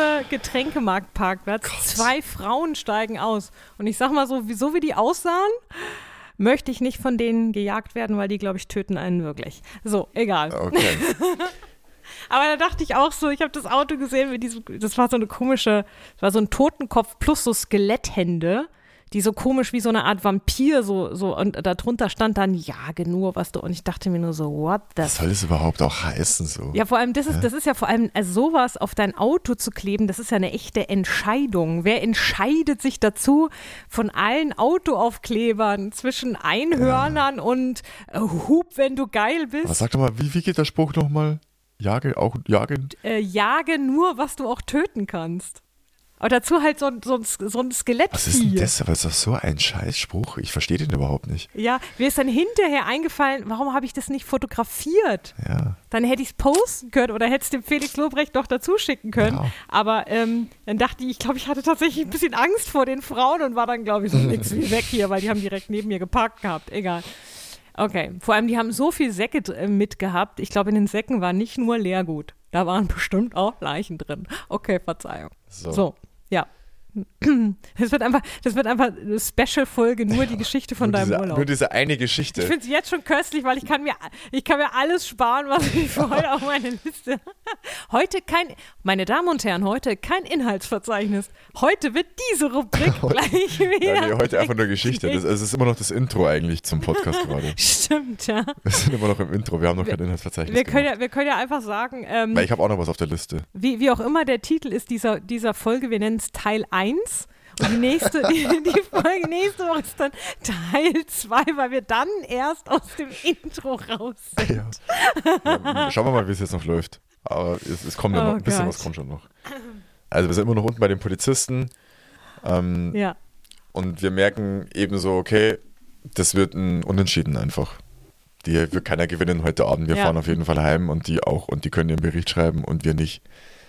Rewe-Getränkemarktparkplatz. 2 Frauen steigen aus. Und ich sag mal so wie die aussahen, möchte ich nicht von denen gejagt werden, weil die, glaube ich, töten einen wirklich. So, egal.
Okay.
Aber da dachte ich auch so, ich habe das Auto gesehen, das war so ein Totenkopf plus so Skeletthände, die so komisch wie so eine Art Vampir so und darunter stand dann, jage nur, was du, und ich dachte mir nur so, what the.
Was soll das überhaupt auch heißen so?
Ja, vor allem, das ist ja vor allem, also sowas auf dein Auto zu kleben, das ist ja eine echte Entscheidung. Wer entscheidet sich dazu, von allen Autoaufklebern zwischen Einhörnern und Hub, wenn du geil bist?
Aber sag doch mal, wie geht der Spruch nochmal? Jage?
Jage nur, was du auch töten kannst. Aber dazu halt so ein Skelettvieh.
Was ist denn das? Aber ist doch so ein Scheißspruch. Ich verstehe den überhaupt nicht.
Ja, mir ist dann hinterher eingefallen, warum habe ich das nicht fotografiert?
Ja.
Dann hätte ich es posten können oder hätte es dem Felix Lobrecht noch dazu schicken können. Ja. Aber dann dachte ich glaube, ich hatte tatsächlich ein bisschen Angst vor den Frauen und war dann, glaube ich, so nix wie weg hier, weil die haben direkt neben mir geparkt gehabt. Egal. Okay, vor allem, die haben so viel Säcke mitgehabt. Ich glaube, in den Säcken war nicht nur Leergut. Da waren bestimmt auch Leichen drin. Okay, Verzeihung. So, ja. Das wird einfach eine Special-Folge, nur die Geschichte von deinem Urlaub.
Nur diese eine Geschichte.
Ich finde es jetzt schon köstlich, weil ich kann mir alles sparen, was ich für heute auf meine Liste. Meine Damen und Herren, heute kein Inhaltsverzeichnis. Heute wird diese Rubrik gleich wieder.
Nee, heute einfach nur Geschichte. Es ist immer noch das Intro eigentlich zum Podcast gerade.
Stimmt, ja.
Wir sind immer noch im Intro, wir haben noch kein Inhaltsverzeichnis.
Wir können ja einfach sagen.
Weil ich habe auch noch was auf der Liste.
Wie auch immer der Titel ist dieser Folge, wir nennen es Teil 1. Und die Folge nächste Woche ist dann Teil 2, weil wir dann erst aus dem Intro raus sind.
Ja, schauen wir mal, wie es jetzt noch läuft. Aber es kommt ja noch, ein bisschen was kommt schon noch. Also wir sind immer noch unten bei den Polizisten.
Ja.
Und wir merken eben so, okay, das wird ein Unentschieden einfach. Die wird keiner gewinnen heute Abend. Wir fahren auf jeden Fall heim und die auch. Und die können ihren Bericht schreiben und wir nicht.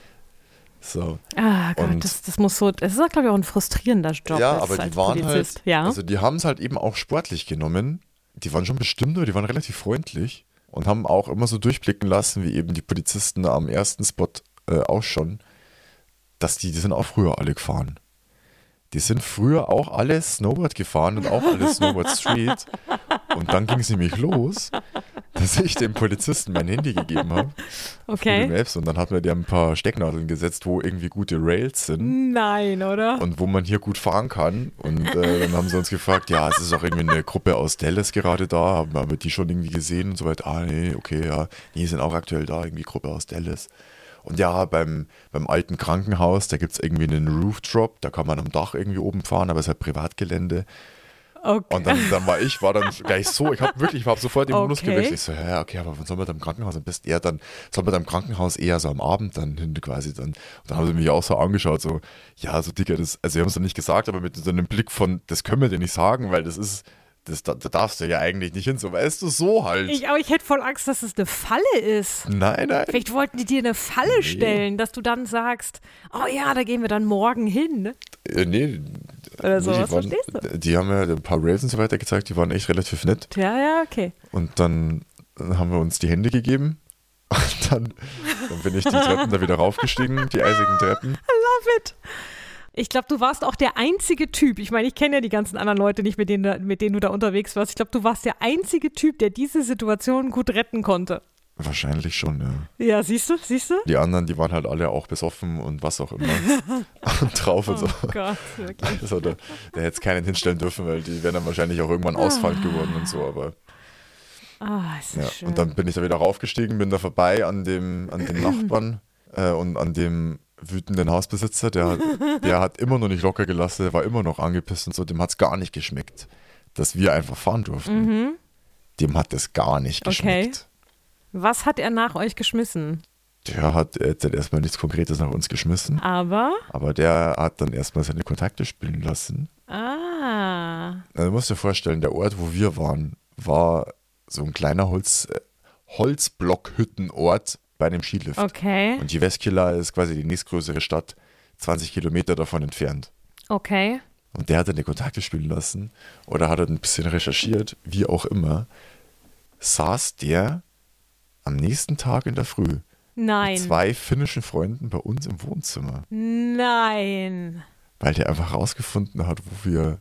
So.
Ah Gott, das muss so, das ist, glaube ich, auch ein frustrierender Job.
Ja, aber die waren
Polizist.
halt, also die haben es halt eben auch sportlich genommen. Die waren schon bestimmt, die waren relativ freundlich und haben auch immer so durchblicken lassen, wie eben die Polizisten am ersten Spot auch schon, dass die sind auch früher alle gefahren. Die sind früher auch alle Snowboard gefahren und auch alle Snowboard Street. Und dann ging es nämlich los, dass ich dem Polizisten mein Handy gegeben habe.
Okay.
Google Maps, und dann hat mir der ein paar Stecknadeln gesetzt, wo irgendwie gute Rails sind.
Nein, oder?
Und wo man hier gut fahren kann. Und dann haben sie uns gefragt, ja, es ist auch irgendwie eine Gruppe aus Dallas gerade da, haben wir die schon irgendwie gesehen und so weiter. Ah, nee, okay, ja. Die sind auch aktuell da, irgendwie Gruppe aus Dallas. Und ja, beim alten Krankenhaus, da gibt es irgendwie einen Roofdrop, da kann man am Dach irgendwie oben fahren, aber es ist halt Privatgelände.
Okay.
Und dann war dann gleich so, ich habe sofort den Modus gewechselt. Ich so, ja, okay, aber wann soll man da im Krankenhaus am besten soll man da im Krankenhaus eher so am Abend dann hin quasi dann. Und dann haben sie mich auch so angeschaut, so, ja, so Dicker, also sie haben es dann nicht gesagt, aber mit so einem Blick von, das können wir dir nicht sagen, weil da darfst du ja eigentlich nicht hin, so weißt du, so halt.
Aber ich hätte voll Angst, dass es eine Falle ist.
Nein.
Vielleicht wollten die dir eine Falle stellen, dass du dann sagst, oh ja, da gehen wir dann morgen hin. Ne?
Nee.
Oder so, was verstehst du?
Die haben ja ein paar Rails und so weiter gezeigt, die waren echt relativ nett.
Ja, okay.
Und dann haben wir uns die Hände gegeben und dann bin ich die Treppen da wieder raufgestiegen, die eisigen Treppen.
I love it. Ich glaube, du warst auch der einzige Typ, ich meine, ich kenne ja die ganzen anderen Leute nicht, mit denen du da unterwegs warst. Ich glaube, du warst der einzige Typ, der diese Situation gut retten konnte.
Wahrscheinlich schon, ja.
Ja, siehst du?
Die anderen, die waren halt alle auch besoffen und was auch immer und drauf und so.
Oh Gott, wirklich.
Also der hätte es keinen hinstellen dürfen, weil die wären dann wahrscheinlich auch irgendwann ausfallend geworden und so, aber
ist das schön.
Und dann bin ich da wieder raufgestiegen, bin da vorbei an dem Nachbarn und an dem wütenden Hausbesitzer, der hat immer noch nicht locker gelassen, der war immer noch angepisst und so, dem hat es gar nicht geschmeckt, dass wir einfach fahren durften.
Mhm.
Dem hat das gar nicht geschmeckt.
Okay. Was hat er nach euch geschmissen?
Der hat jetzt erstmal nichts Konkretes nach uns geschmissen.
Aber
der hat dann erstmal seine Kontakte spielen lassen.
Also,
du musst dir vorstellen, der Ort, wo wir waren, war so ein kleiner Holzblockhüttenort bei einem Skilift.
Okay.
Und Jyväskylä ist quasi die nächstgrößere Stadt, 20 Kilometer davon entfernt.
Okay.
Und der hat dann die Kontakte spielen lassen oder hat ein bisschen recherchiert, wie auch immer, saß der am nächsten Tag in der Früh
Nein.
mit 2 finnischen Freunden bei uns im Wohnzimmer.
Nein.
Weil der einfach rausgefunden hat, wo wir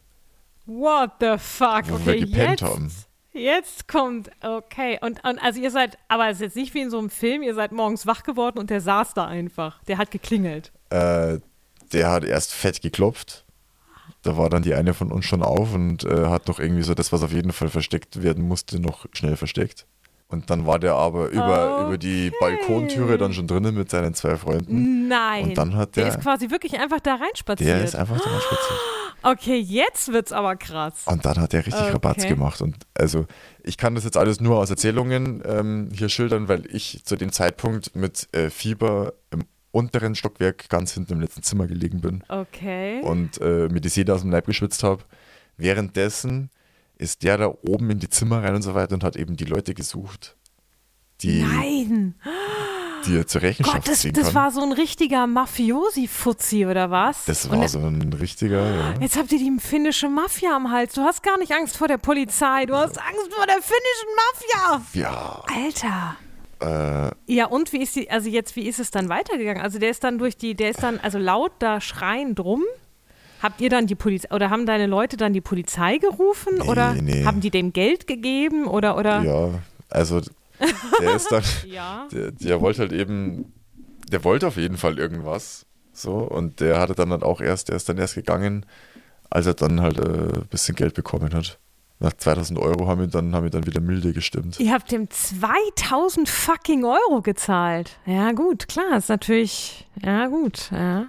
gepennt haben.
Jetzt kommt, okay. Und also ihr seid, aber es ist jetzt nicht wie in so einem Film, ihr seid morgens wach geworden und der saß da einfach. Der hat geklingelt.
Der hat erst fett geklopft. Da war dann die eine von uns schon auf und hat noch irgendwie so das, was auf jeden Fall versteckt werden musste, noch schnell versteckt. Und dann war der aber über die Balkontüre dann schon drinnen mit seinen 2 Freunden.
Nein.
Und dann hat
der ist quasi wirklich einfach da reinspaziert.
Der ist einfach da reinspaziert.
Okay, jetzt wird's aber krass.
Und dann hat er richtig Rabatz gemacht. Und also ich kann das jetzt alles nur aus Erzählungen hier schildern, weil ich zu dem Zeitpunkt mit Fieber unteren Stockwerk ganz hinten im letzten Zimmer gelegen bin
Okay.
und mir die Seele aus dem Leib geschwitzt habe. Währenddessen ist der da oben in die Zimmer rein und so weiter und hat eben die Leute gesucht, die er zur Rechenschaft
Gott,
ziehen
das
kann.
war so ein richtiger Mafiosi-Fuzzi, oder was?
Das war so ein richtiger, ja.
Jetzt habt ihr die finnische Mafia am Hals. Du hast gar nicht Angst vor der Polizei. Du hast Angst vor der finnischen Mafia.
Ja.
Alter. Ja, und wie ist es dann weitergegangen? Also der ist dann also laut da schreiend rum. Habt ihr dann die Polizei, oder haben deine Leute dann die Polizei gerufen? Oder
Nee.
haben die dem Geld gegeben? Oder?
Ja, also der ist dann,
Ja.
der wollte halt eben, der wollte auf jeden Fall irgendwas. So, und der ist dann erst gegangen, als er dann halt ein bisschen Geld bekommen hat. Nach 2.000 Euro haben wir dann wieder milde gestimmt.
Ihr habt dem 2.000 fucking Euro gezahlt. Ja gut, klar, ist natürlich, ja gut, ja.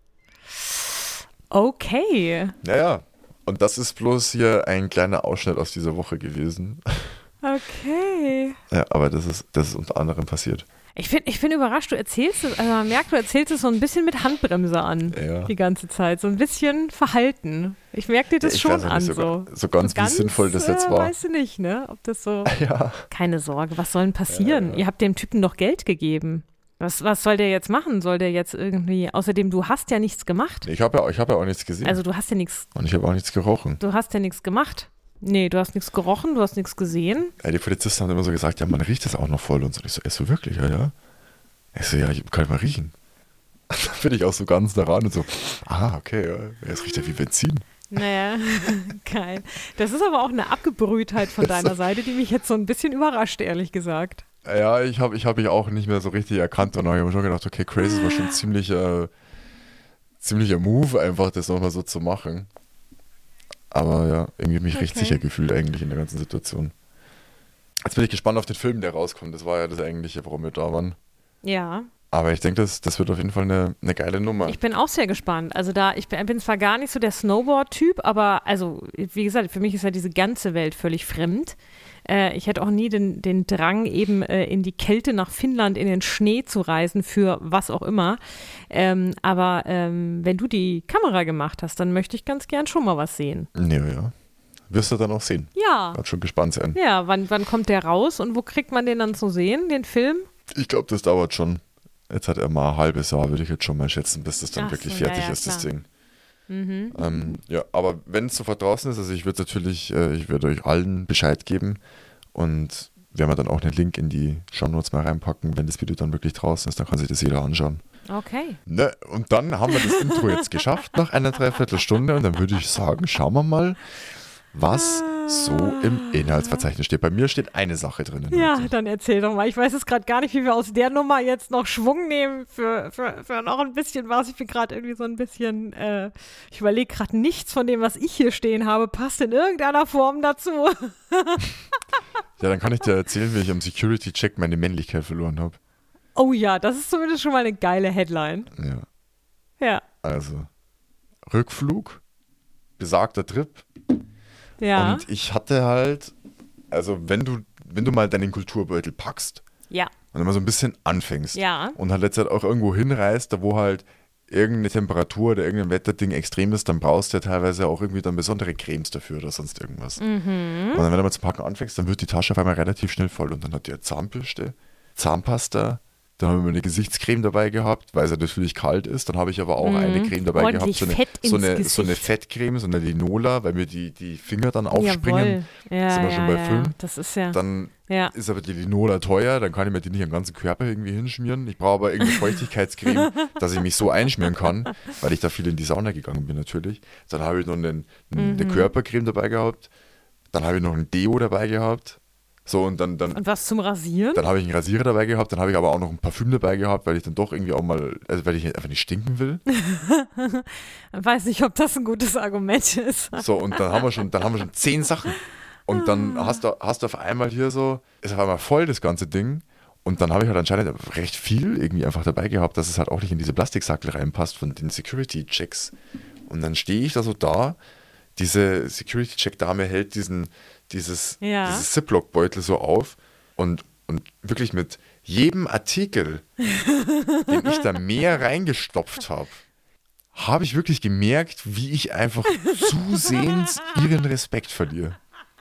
Okay.
Naja, und das ist bloß hier ein kleiner Ausschnitt aus dieser Woche gewesen.
Okay.
Ja, aber das ist unter anderem passiert.
Ich bin überrascht, du erzählst es, also man merkt, du erzählst es so ein bisschen mit Handbremse an,
Ja.
die ganze Zeit, so ein bisschen verhalten. Ich merke dir das
Ich
schon
weiß auch
an,
nicht
so.
so ganz, wie sinnvoll das jetzt war.
Weißt du nicht, ne, ob das so,
Ja.
keine Sorge, was soll denn passieren? Ihr habt dem Typen doch Geld gegeben. Was soll der jetzt machen? Soll der jetzt irgendwie, außerdem, du hast ja nichts gemacht.
Ich habe ja auch nichts gesehen.
Also du hast ja nichts,
Und ich habe auch nichts gerochen.
du hast ja nichts gemacht. Nee, du hast nichts gerochen, du hast nichts gesehen.
Ja, die Polizisten haben immer so gesagt, ja, man riecht das auch noch voll und so. Ich so, ist so wirklich, ja? Ich so, ja, ich kann mal riechen. Dann bin ich auch so ganz daran und so, okay, ja, es riecht ja wie Benzin.
Naja, geil. Das ist aber auch eine Abgebrühtheit von deiner Seite, die mich jetzt so ein bisschen überrascht, ehrlich gesagt.
Ja, ich hab mich auch nicht mehr so richtig erkannt und dann habe ich mir schon gedacht, okay, crazy, war schon ziemlicher Move, einfach das nochmal so zu machen. Aber ja, irgendwie habe ich mich recht
Okay.
sicher gefühlt eigentlich in der ganzen Situation. Jetzt bin ich gespannt auf den Film, der rauskommt. Das war ja das eigentliche, warum wir da waren.
Ja,
Aber ich denke, das wird auf jeden Fall eine geile Nummer.
ich bin auch sehr gespannt. Also ich bin zwar gar nicht so der Snowboard-Typ, aber also, wie gesagt, für mich ist ja diese ganze Welt völlig fremd. Ich hätte auch nie den Drang, eben in die Kälte nach Finnland, in den Schnee zu reisen, für was auch immer. Aber wenn du die Kamera gemacht hast, dann möchte ich ganz gern schon mal was sehen.
Ja. Wirst du dann auch sehen.
Ja.
Kannst schon gespannt sein.
Ja, wann kommt der raus und wo kriegt man den dann zu sehen, den Film?
Ich glaube, das dauert schon. Jetzt hat er mal ein halbes Jahr, würde ich jetzt schon mal schätzen, bis das dann
Ach
wirklich
so,
fertig
ja,
ist, das
klar.
Ding. Ja, aber wenn es sofort draußen ist, also ich würde natürlich, ich werde euch allen Bescheid geben und werden wir dann auch einen Link in die Shownotes mal reinpacken, wenn das Video dann wirklich draußen ist, dann kann sich das jeder anschauen.
Okay.
Ne, und dann haben wir das Intro jetzt geschafft nach einer Dreiviertelstunde und dann würde ich sagen, schauen wir mal, was so im Inhaltsverzeichnis steht. Bei mir steht eine Sache drin.
Ja, dann erzähl doch mal. Ich weiß jetzt gerade gar nicht, wie wir aus der Nummer jetzt noch Schwung nehmen für noch ein bisschen was. Ich bin gerade irgendwie so ein bisschen, ich überlege gerade, nichts von dem, was ich hier stehen habe, passt in irgendeiner Form dazu.
Ja, dann kann ich dir erzählen, wie ich am Security-Check meine Männlichkeit verloren habe.
Oh ja, das ist zumindest schon mal eine geile Headline.
Ja,
Ja,
also Rückflug, besagter Trip.
ja,
Und ich hatte halt, also wenn du mal deinen Kulturbeutel packst
ja,
und immer so ein bisschen anfängst
ja.
und halt letztendlich auch irgendwo hinreist, da wo halt irgendeine Temperatur oder irgendein Wetterding extrem ist, dann brauchst du ja teilweise auch irgendwie dann besondere Cremes dafür oder sonst irgendwas. Und dann, wenn du mal zu packen anfängst, dann wird die Tasche auf einmal relativ schnell voll und dann hat die ja Zahnbürste, Zahnpasta, dann haben wir eine Gesichtscreme dabei gehabt, weil es ja natürlich kalt ist. Dann habe ich aber auch eine Creme dabei
Ordentlich
gehabt,
Fett ins
so eine
Gesicht.
Fettcreme, so eine Linola, weil mir die Finger dann aufspringen.
Jawohl. Ja,
Sind wir schon bei
ja.
5?
Das ist ja,
Dann
ja.
ist aber die Linola teuer, dann kann ich mir die nicht am ganzen Körper irgendwie hinschmieren. Ich brauche aber irgendeine Feuchtigkeitscreme, dass ich mich so einschmieren kann, weil ich da viel in die Sauna gegangen bin natürlich. Dann habe ich noch eine Körpercreme dabei gehabt, dann habe ich noch ein Deo dabei gehabt. So, und dann
Und was zum Rasieren?
habe ich einen Rasierer dabei gehabt, dann habe ich aber auch noch ein Parfüm dabei gehabt, weil ich dann doch irgendwie auch mal, also weil ich einfach nicht stinken will.
Weiß nicht, ob das ein gutes Argument ist.
So, und dann haben wir schon 10 Sachen. Und dann hast du auf einmal hier so, ist auf einmal voll das ganze Ding. Und dann habe ich halt anscheinend recht viel irgendwie einfach dabei gehabt, dass es halt auch nicht in diese Plastiksackel reinpasst von den Security-Checks. Und dann stehe ich da so da, diese Security-Check-Dame hält dieses
Ja.
Ziploc-Beutel so auf und Und wirklich mit jedem Artikel, den ich da mehr reingestopft habe ich wirklich gemerkt, wie ich einfach zusehends ihren Respekt verliere.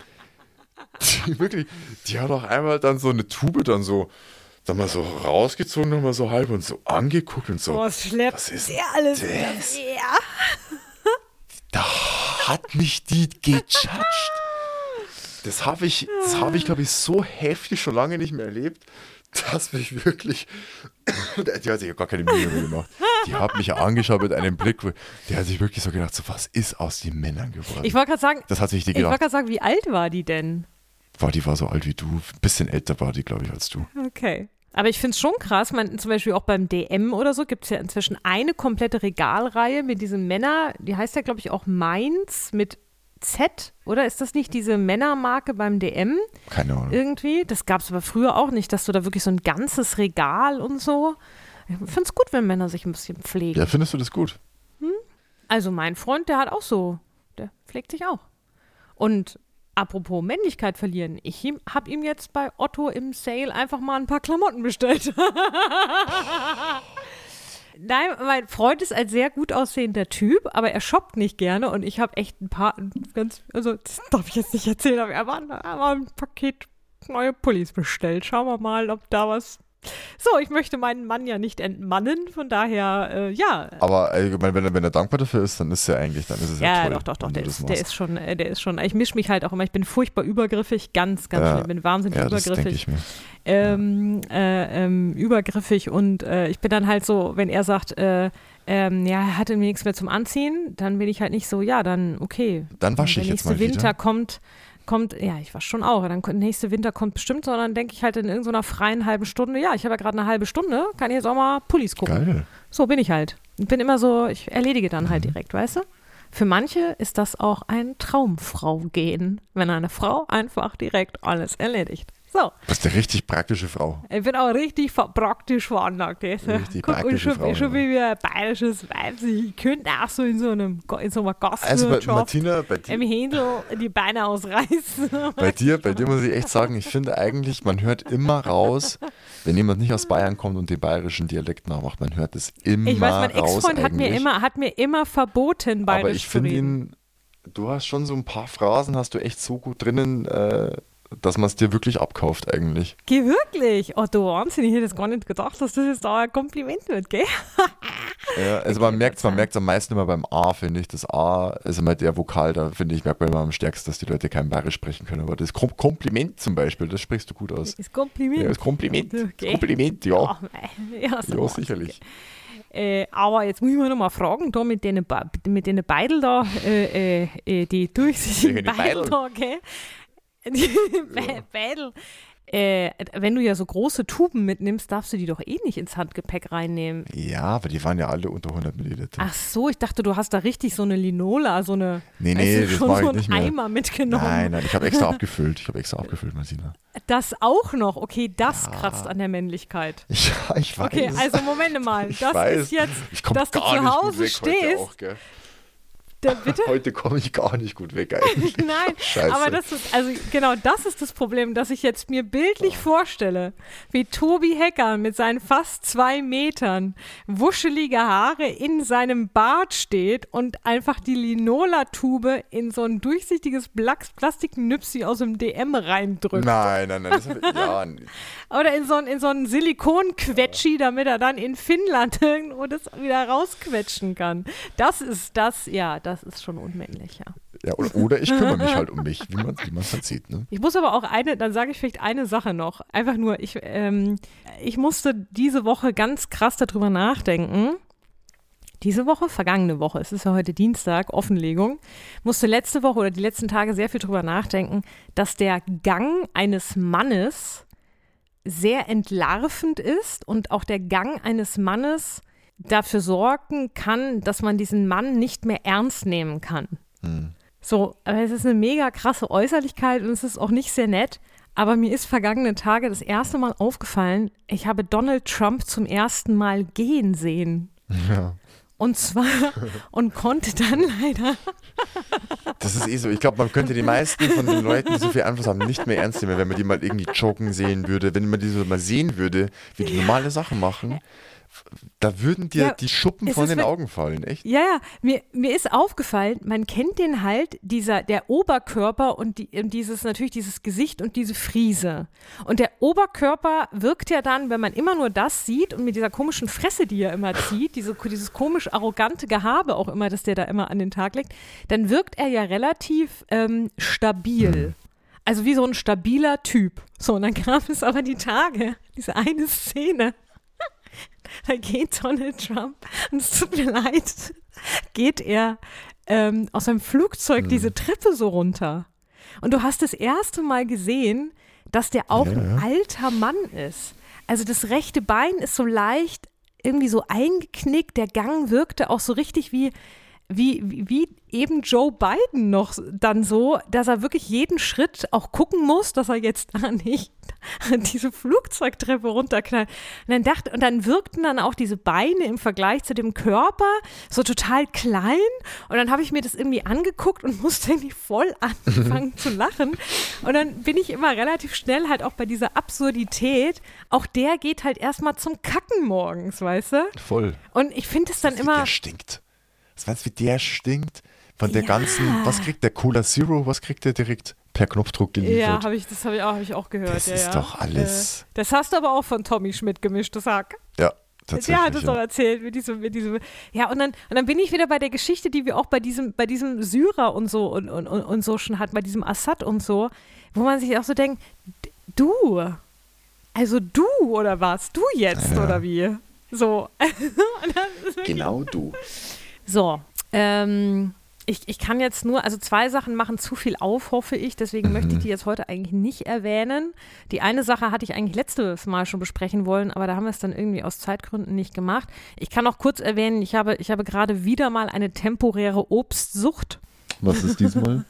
Die hat auch einmal dann so eine Tube dann mal so rausgezogen und mal so halb und so angeguckt und so.
Was schleppt
was ist
der alles?
das?
Ja.
Da hat mich die gejudged. Das habe ich, glaube ich, so heftig schon lange nicht mehr erlebt, dass mich wirklich, die hat sich ja gar keine Mühe mehr gemacht. Die hat mich angeschaut mit einem Blick, der hat sich wirklich so gedacht, so was ist aus den Männern geworden?
Ich wollte gerade sagen,
das hat sich die gedacht.
Wie alt war die denn?
Die war so alt wie du, ein bisschen älter war die, glaube ich, als du.
Okay. Aber ich finde es schon krass, zum Beispiel auch beim DM oder so gibt es ja inzwischen eine komplette Regalreihe mit diesen Männer, die heißt ja, glaube ich, auch Mainz mit Z, oder? Ist das nicht diese Männermarke beim DM?
Keine Ahnung.
Irgendwie? Das gab es aber früher auch nicht, dass du da wirklich so ein ganzes Regal und so. Ich finde es gut, wenn Männer sich ein bisschen pflegen.
Ja, findest du das gut?
Also mein Freund, der pflegt sich auch. Und apropos Männlichkeit verlieren, ich habe ihm jetzt bei Otto im Sale einfach mal ein paar Klamotten bestellt. Nein, mein Freund ist ein sehr gut aussehender Typ, aber er shoppt nicht gerne und ich habe echt ein paar, also das darf ich jetzt nicht erzählen, aber er hat ein Paket neue Pullis bestellt. Schauen wir mal, ob da was... So, ich möchte meinen Mann ja nicht entmannen, von daher, ja.
Aber wenn er dankbar dafür ist, dann ist es ja toll.
Doch, der ist schon, ich mische mich halt auch immer, ich bin furchtbar übergriffig, ganz schlimm, ich bin wahnsinnig übergriffig.
Das denke ich mir.
Übergriffig und ich bin dann halt so, wenn er sagt, er hatte mir nichts mehr zum Anziehen, dann bin ich halt nicht so, ja, dann okay.
Dann wasche ich jetzt mal wieder.
Der nächste Winter kommt, ja, ich wasche schon auch, dann nächste Winter kommt bestimmt, sondern denke ich halt in irgendeiner freien halben Stunde, ja, ich habe ja gerade eine halbe Stunde, kann ich jetzt auch mal Pullis gucken.
Geil.
So bin ich halt. Ich bin immer so, ich erledige dann halt direkt, weißt du? Für manche ist das auch ein Traumfrau-Gen, wenn eine Frau einfach direkt alles erledigt. So.
Du bist eine richtig praktische Frau.
Ich bin auch richtig praktisch veranlagt.
Richtig praktische Frau.
Schon wie ein bayerisches Weib. Ich könnte auch so in so einem Gastwirtschaft
also Martina, bei dir,
im Händel die Beine ausreißen.
Bei dir muss ich echt sagen, ich finde eigentlich, man hört immer raus, wenn jemand nicht aus Bayern kommt und den bayerischen Dialekt nachmacht, man hört es immer raus. Ich weiß, mein
Ex-Freund hat mir immer verboten, bayerisch
aber ich finde ihn, du hast schon so ein paar Phrasen, hast du echt so gut drinnen, dass man es dir wirklich abkauft eigentlich.
Geh wirklich? Oh, du Wahnsinn, ich hätte jetzt gar nicht gedacht, dass das jetzt da ein Kompliment wird, gell?
Ja, also man merkt es am meisten immer beim A, finde ich. Das A ist immer der Vokal, da finde ich, merkt man immer am stärksten, dass die Leute kein Bayerisch sprechen können. Aber das Kompliment zum Beispiel, das sprichst du gut aus.
Das Kompliment?
Ja, das Kompliment.
Okay.
Das Kompliment, ja.
Ja,
Sicherlich.
Aber jetzt muss ich mal noch mal fragen, da mit den Beidel da, die durchsichtigen Beidel da, gell? Die Beidel. Wenn du ja so große Tuben mitnimmst, darfst du die doch eh nicht ins Handgepäck reinnehmen.
Ja, aber die waren ja alle unter 100 Milliliter.
Ach so, ich dachte, du hast da richtig so eine Linola, so eine
Nee, das
schon
mache
so
ich nicht
einen
mehr.
Eimer mitgenommen.
Nein, ich habe extra abgefüllt. Martina.
Das auch noch? Okay, das kratzt an der Männlichkeit.
Ja, ich weiß.
Okay, also Moment mal. Das ist jetzt, dass du zu Hause stehst.
Auch, gell?
Bitte?
Heute komme ich gar nicht gut weg eigentlich.
Nein,
Scheiße.
aber das ist das Problem, dass ich jetzt mir bildlich vorstelle, wie Tobi Hecker mit seinen fast 2 Metern wuschelige Haare in seinem Bart steht und einfach die Linola-Tube in so ein durchsichtiges Plastiknüpsi aus dem DM reindrückt.
Nein.
Oder in so einen Silikonquetschi, damit er dann in Finnland irgendwo das wieder rausquetschen kann. Das ist schon unmännlich, ja.
Ja, oder ich kümmere mich halt um mich, wie man es halt sieht. Ne?
Ich muss aber auch dann sage ich vielleicht eine Sache noch. Einfach nur, ich musste diese Woche ganz krass darüber nachdenken. Vergangene Woche, es ist ja heute Dienstag, Offenlegung, musste letzte Woche oder die letzten Tage sehr viel drüber nachdenken, dass der Gang eines Mannes sehr entlarvend ist und auch der Gang eines Mannes dafür sorgen kann, dass man diesen Mann nicht mehr ernst nehmen kann. So, aber es ist eine mega krasse Äußerlichkeit und es ist auch nicht sehr nett, aber mir ist vergangene Tage das erste Mal aufgefallen, ich habe Donald Trump zum ersten Mal gehen sehen.
Ja.
Und zwar, und konnte dann leider.
Das ist so. Ich glaube, man könnte die meisten von den Leuten, die so viel Einfluss haben, nicht mehr ernst nehmen, wenn man die mal irgendwie joggen sehen würde, wenn man die so mal sehen würde, wie die normale Sachen machen. Da würden dir die Schuppen von den Augen fallen, echt?
Ja, mir ist aufgefallen, man kennt den halt, der Oberkörper und natürlich dieses Gesicht und diese Friese. Und der Oberkörper wirkt ja dann, wenn man immer nur das sieht und mit dieser komischen Fresse, die er immer zieht, dieses komisch arrogante Gehabe auch immer, das der da immer an den Tag legt, dann wirkt er ja relativ stabil. Also wie so ein stabiler Typ. So, und dann gab es aber die Tage, diese eine Szene, da geht Donald Trump, und es tut mir leid, geht er aus seinem Flugzeug diese Treppe so runter. Und du hast das erste Mal gesehen, dass der auch ein alter Mann ist. Also das rechte Bein ist so leicht irgendwie so eingeknickt, der Gang wirkte auch so richtig wie eben Joe Biden noch dann so, dass er wirklich jeden Schritt auch gucken muss, dass er jetzt da nicht diese Flugzeugtreppe runterknallt. Und dann wirkten dann auch diese Beine im Vergleich zu dem Körper so total klein. Und dann habe ich mir das irgendwie angeguckt und musste irgendwie voll anfangen zu lachen. Und dann bin ich immer relativ schnell halt auch bei dieser Absurdität. Auch der geht halt erstmal zum Kacken morgens, weißt du?
Voll.
Und ich finde es dann immer.
Der stinkt. Was meinst du, wie der stinkt? Von der ganzen, was kriegt der Cola Zero, was kriegt der direkt per Knopfdruck geliefert?
Ja, hab ich auch gehört.
Das ist doch alles.
Das hast du aber auch von Tommy Schmidt gemischtes Hack.
Ja, tatsächlich.
Der hat es doch erzählt mit diesem. Ja, und dann bin ich wieder bei der Geschichte, die wir auch bei diesem Syrer und so und so schon hatten, bei diesem Assad und so, wo man sich auch so denkt, du oder was? Du jetzt oder wie? So.
Genau du.
So, ich kann jetzt nur, also 2 Sachen machen zu viel auf, hoffe ich, deswegen möchte ich die jetzt heute eigentlich nicht erwähnen. Die eine Sache hatte ich eigentlich letztes Mal schon besprechen wollen, aber da haben wir es dann irgendwie aus Zeitgründen nicht gemacht. Ich kann auch kurz erwähnen, ich habe gerade wieder mal eine temporäre Obstsucht.
Was ist diesmal?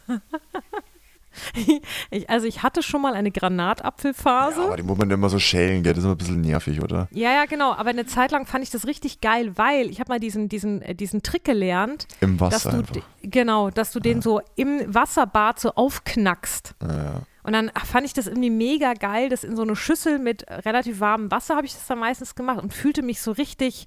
Ich hatte schon mal eine Granatapfelphase.
Ja, aber die muss man immer so schälen, gell? Das ist immer ein bisschen nervig, oder?
Ja, genau. Aber eine Zeit lang fand ich das richtig geil, weil ich habe mal diesen Trick gelernt.
Im Wasser
dass du den so im Wasserbad so aufknackst.
Ja.
Und dann fand ich das irgendwie mega geil, das in so eine Schüssel mit relativ warmem Wasser habe ich das dann meistens gemacht und fühlte mich so richtig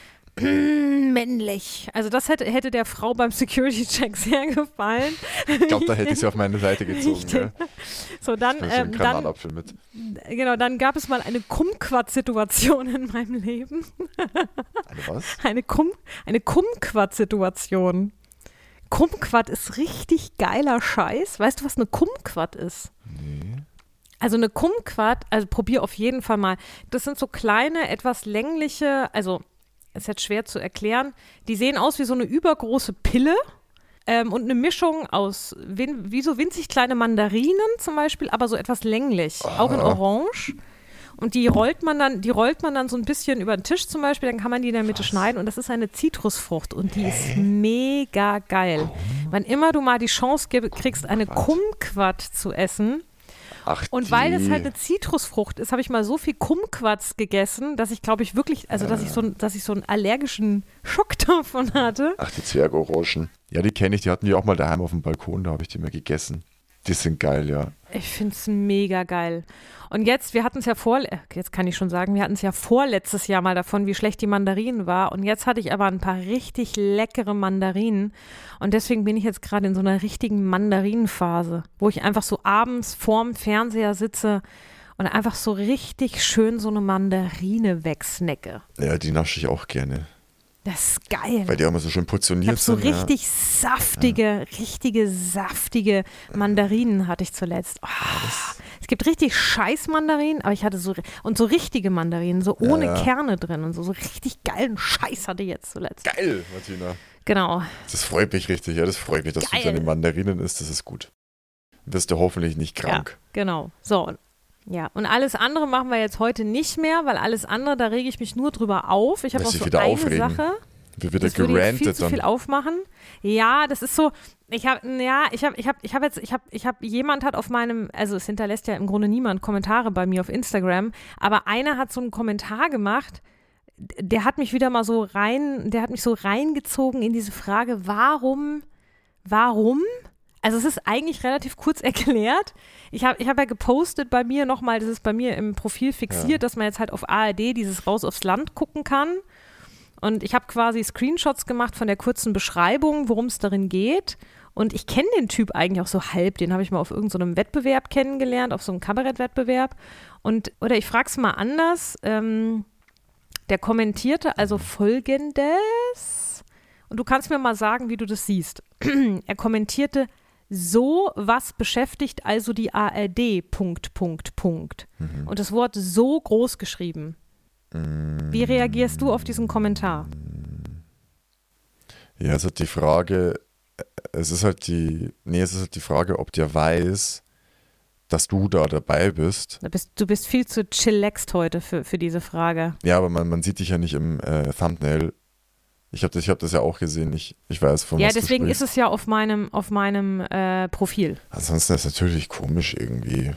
männlich. Also das hätte der Frau beim Security-Check sehr gefallen.
Ich glaube, da hätte ich sie auf meine Seite gezogen. Ja.
So, dann
mit.
Genau, dann gab es mal eine Kumquat-Situation in meinem Leben.
Eine was?
Eine Kumquat-Situation. Kumquat ist richtig geiler Scheiß. Weißt du, was eine Kumquat ist?
Nee.
Also eine Kumquat, also probier auf jeden Fall mal. Das sind so kleine, etwas längliche, also ist jetzt schwer zu erklären. Die sehen aus wie so eine übergroße Pille und eine Mischung aus wie so winzig kleine Mandarinen zum Beispiel, aber so etwas länglich, auch in Orange. Und die rollt man dann so ein bisschen über den Tisch zum Beispiel, dann kann man die in der Mitte schneiden und das ist eine Zitrusfrucht und die ist mega geil. Wann immer du mal die Chance kriegst, eine Kumquat zu essen, und weil das halt eine Zitrusfrucht ist, habe ich mal so viel Kumquats gegessen, dass ich glaube ich wirklich, also dass ich so einen allergischen Schock davon hatte.
Ach, die Zwergorangen. Ja, die kenne ich, die hatten die auch mal daheim auf dem Balkon, da habe ich die mal gegessen. Die sind geil, ja.
Ich finde es mega geil. Und jetzt, wir hatten es ja vorletztes Jahr mal davon, wie schlecht die Mandarinen war. Und jetzt hatte ich aber ein paar richtig leckere Mandarinen. Und deswegen bin ich jetzt gerade in so einer richtigen Mandarinenphase, wo ich einfach so abends vorm Fernseher sitze und einfach so richtig schön so eine Mandarine wegsnacke.
Ja, die nasche ich auch gerne.
Das ist geil.
Weil die auch immer so schön portioniert
sind.
So
richtig richtige saftige Mandarinen hatte ich zuletzt. Es gibt richtig scheiß Mandarinen, aber ich hatte so richtige Mandarinen, so ohne Kerne drin und so richtig geilen Scheiß hatte ich jetzt zuletzt.
Geil, Martina.
Genau.
Das freut mich richtig, ja, das freut mich, dass du deine Mandarinen isst, das ist gut. Wirst du hoffentlich nicht krank.
Ja, genau. So, ja, und alles andere machen wir jetzt heute nicht mehr, weil alles andere, da rege ich mich nur drüber auf. Ich habe auch so eine Sache.
Wie wird
das würde ich viel zu viel aufmachen. Ja, das ist so, jemand hat auf meinem, also es hinterlässt ja im Grunde niemand Kommentare bei mir auf Instagram, aber einer hat so einen Kommentar gemacht, der hat mich wieder mal der hat mich so reingezogen in diese Frage, warum? Also es ist eigentlich relativ kurz erklärt. Ich hab ja gepostet bei mir nochmal, das ist bei mir im Profil fixiert, dass man jetzt halt auf ARD dieses Raus aufs Land gucken kann. Und ich habe quasi Screenshots gemacht von der kurzen Beschreibung, worum es darin geht. Und ich kenne den Typ eigentlich auch so halb. Den habe ich mal auf irgendeinem Wettbewerb kennengelernt, auf so einem Kabarettwettbewerb. Oder ich frage es mal anders. Der kommentierte also Folgendes. Und du kannst mir mal sagen, wie du das siehst. Er kommentierte: So, was beschäftigt also die ARD, .. Und das Wort so groß geschrieben. Wie reagierst du auf diesen Kommentar?
Ja, es ist halt die Frage, ob der weiß, dass du da dabei bist.
Du bist viel zu chillaxed heute für diese Frage.
Ja, aber man sieht dich ja nicht im Thumbnail. Ich hab das ja auch gesehen. Ich weiß, von was du
deswegen
sprichst.
ist es ja auf meinem Profil.
Ansonsten ist es natürlich komisch irgendwie.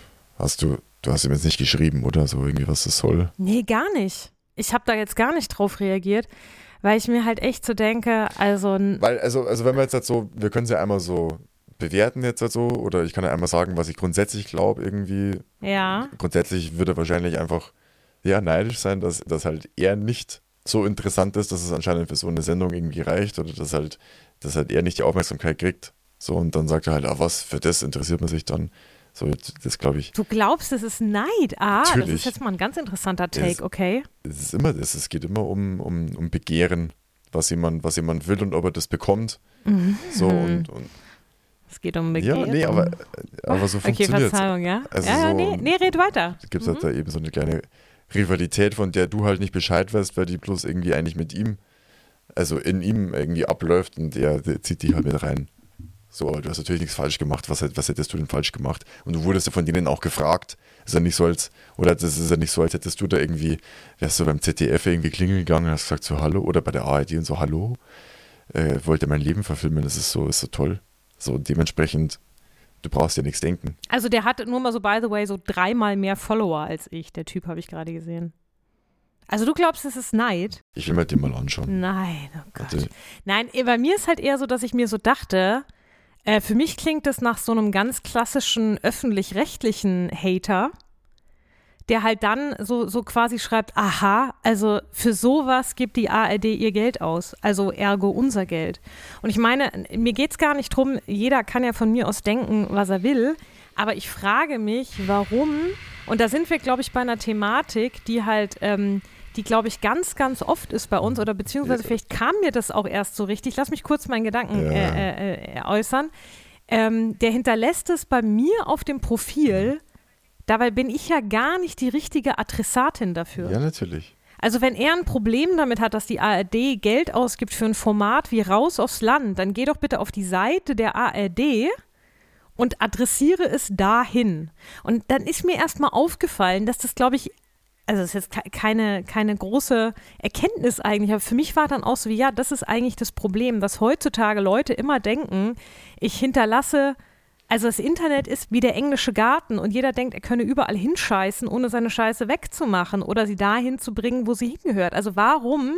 Du hast ihm jetzt nicht geschrieben oder so irgendwie, was das soll.
Nee, gar nicht. Ich habe da jetzt gar nicht drauf reagiert, weil ich mir halt echt so denke, also wenn
wir jetzt halt so, wir können es ja einmal so bewerten jetzt halt so, oder ich kann ja einmal sagen, was ich grundsätzlich glaube irgendwie.
Ja.
Grundsätzlich würde er wahrscheinlich einfach neidisch sein, dass halt er nicht so interessant ist, dass es anscheinend für so eine Sendung irgendwie reicht oder dass halt er nicht die Aufmerksamkeit kriegt. So, und dann sagt er halt, was, für das interessiert man sich dann. So, das glaube ich.
Du glaubst, es ist Neid?
Natürlich.
Das ist jetzt mal ein ganz interessanter Take, okay?
Es ist immer das. Es geht immer um Begehren, was jemand will und ob er das bekommt. So und
es geht um Begehren.
Ja, nee, aber so funktioniert es.
Okay, Verzeihung, ja?
Also
red weiter.
Es gibt halt da eben so eine kleine Rivalität, von der du halt nicht Bescheid weißt, weil die bloß irgendwie eigentlich mit ihm, also in ihm irgendwie abläuft und der zieht die halt mit rein. So, aber du hast natürlich nichts falsch gemacht. Was hättest du denn falsch gemacht? Und du wurdest ja von denen auch gefragt. Das ist ja nicht so, als hättest du da irgendwie, wärst du beim ZDF irgendwie klingeln gegangen und hast gesagt so Hallo, oder bei der ARD und so Hallo, wollte mein Leben verfilmen, das ist so toll. So, dementsprechend, du brauchst ja nichts denken.
Also der hat nur mal so, by the way, so 3-mal mehr Follower als ich. Der Typ habe ich gerade gesehen. Also du glaubst, es ist Neid?
Ich will mir den mal anschauen.
Nein, oh Gott.
Warte.
Nein, bei mir ist halt eher so, dass ich mir so dachte, für mich klingt das nach so einem ganz klassischen öffentlich-rechtlichen Hater, der halt dann so quasi schreibt, aha, also für sowas gibt die ARD ihr Geld aus, also ergo unser Geld. Und ich meine, mir geht es gar nicht drum, jeder kann ja von mir aus denken, was er will, aber ich frage mich, warum, und da sind wir, glaube ich, bei einer Thematik, die halt, die, glaube ich, ganz, ganz oft ist bei uns, oder beziehungsweise vielleicht kam mir das auch erst so richtig, lass mich kurz meinen Gedanken äußern, der hinterlässt es bei mir auf dem Profil. Dabei bin ich ja gar nicht die richtige Adressatin dafür.
Ja, natürlich.
Also wenn er ein Problem damit hat, dass die ARD Geld ausgibt für ein Format wie Raus aufs Land, dann geh doch bitte auf die Seite der ARD und adressiere es dahin. Und dann ist mir erstmal aufgefallen, dass das, glaube ich, also das ist jetzt keine große Erkenntnis eigentlich, aber für mich war dann auch so wie, ja, das ist eigentlich das Problem, dass heutzutage Leute immer denken, ich hinterlasse. Also das Internet ist wie der englische Garten und jeder denkt, er könne überall hinscheißen, ohne seine Scheiße wegzumachen oder sie dahin zu bringen, wo sie hingehört. Also warum?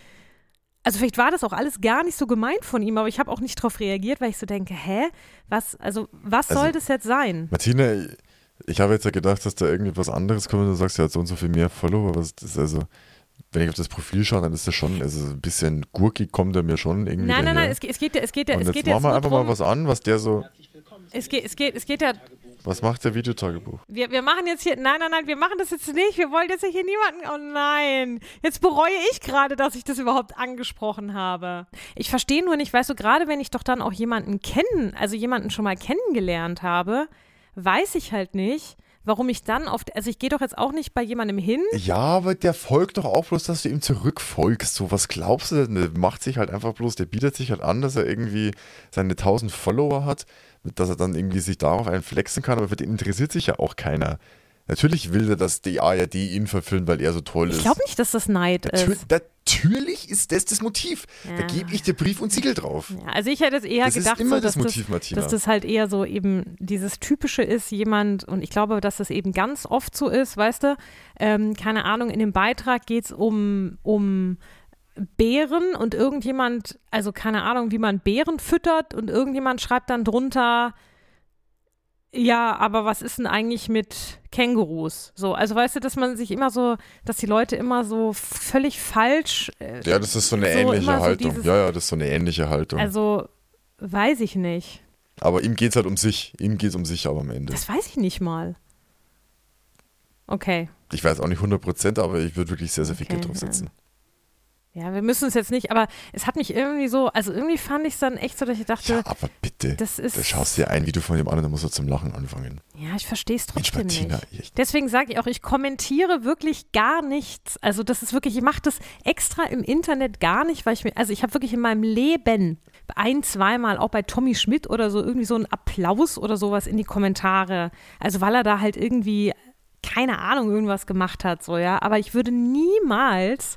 Also vielleicht war das auch alles gar nicht so gemeint von ihm, aber ich habe auch nicht darauf reagiert, weil ich so denke, was soll das jetzt sein?
Martina, ich habe jetzt ja gedacht, dass da irgendwie was anderes kommt und du sagst, ja, so und so viel mehr Follower, aber das ist also, wenn ich auf das Profil schaue, dann ist das schon, also ein bisschen gurkig kommt er mir schon irgendwie
Nein,
daher.
es geht ja
und jetzt
jetzt
machen wir
nur
einfach
drum,
mal was an, was der so...
Es geht ja.
Was macht der Videotagebuch?
Wir machen jetzt hier. Nein, wir machen das jetzt nicht. Wir wollen jetzt hier niemanden. Oh nein. Jetzt bereue ich gerade, dass ich das überhaupt angesprochen habe. Ich verstehe nur nicht, weißt du, gerade wenn ich doch dann auch jemanden schon mal kennengelernt habe, weiß ich halt nicht, warum ich dann also ich gehe doch jetzt auch nicht bei jemandem hin.
Ja, aber der folgt doch auch bloß, dass du ihm zurückfolgst. So, was glaubst du denn? Der macht sich halt einfach bloß, der bietet sich halt an, dass er irgendwie seine 1000 Follower hat, dass er dann irgendwie sich darauf einflexen kann, aber für den interessiert sich ja auch keiner. Natürlich will er, dass die ARD ihn verfilmt, weil er so toll ist.
Ich glaube nicht, dass das Neid ist.
natürlich ist das Motiv. Da gebe ich dir Brief und Siegel drauf.
Ja, also ich hätte es eher
das
gedacht,
ist immer
so,
das Motiv, Martina.
dass das halt eher so eben dieses Typische ist, jemand, und ich glaube, dass das eben ganz oft so ist, weißt du, keine Ahnung, in dem Beitrag geht es um Beeren und irgendjemand, also keine Ahnung, wie man Beeren füttert und irgendjemand schreibt dann drunter, ja, aber was ist denn eigentlich mit Kängurus? So, also weißt du, dass man sich immer so, dass die Leute immer so völlig falsch.
Ja, das ist so eine ähnliche Haltung. Ja, das ist so eine ähnliche Haltung.
Also, weiß ich nicht.
Aber ihm geht es halt um sich. Ihm geht es um sich aber am Ende.
Das weiß ich nicht mal. Okay.
Ich weiß auch nicht 100%, aber ich würde wirklich sehr, sehr viel Geld drauf setzen.
Ja, wir müssen es jetzt nicht, aber es hat mich irgendwie so, also irgendwie fand ich es dann echt so, dass ich dachte,
ja, aber bitte, da schaust du dir ein Video von dem an und dann musst du zum Lachen anfangen.
Ja, ich verstehe es trotzdem
Mensch, Martina,
nicht. Deswegen sage ich auch, ich kommentiere wirklich gar nichts. Also das ist wirklich, ich mache das extra im Internet gar nicht, weil ich habe wirklich in meinem Leben zweimal auch bei Tommy Schmidt oder so irgendwie so einen Applaus oder sowas in die Kommentare. Also weil er da halt irgendwie, keine Ahnung, irgendwas gemacht hat, so, ja. Aber ich würde niemals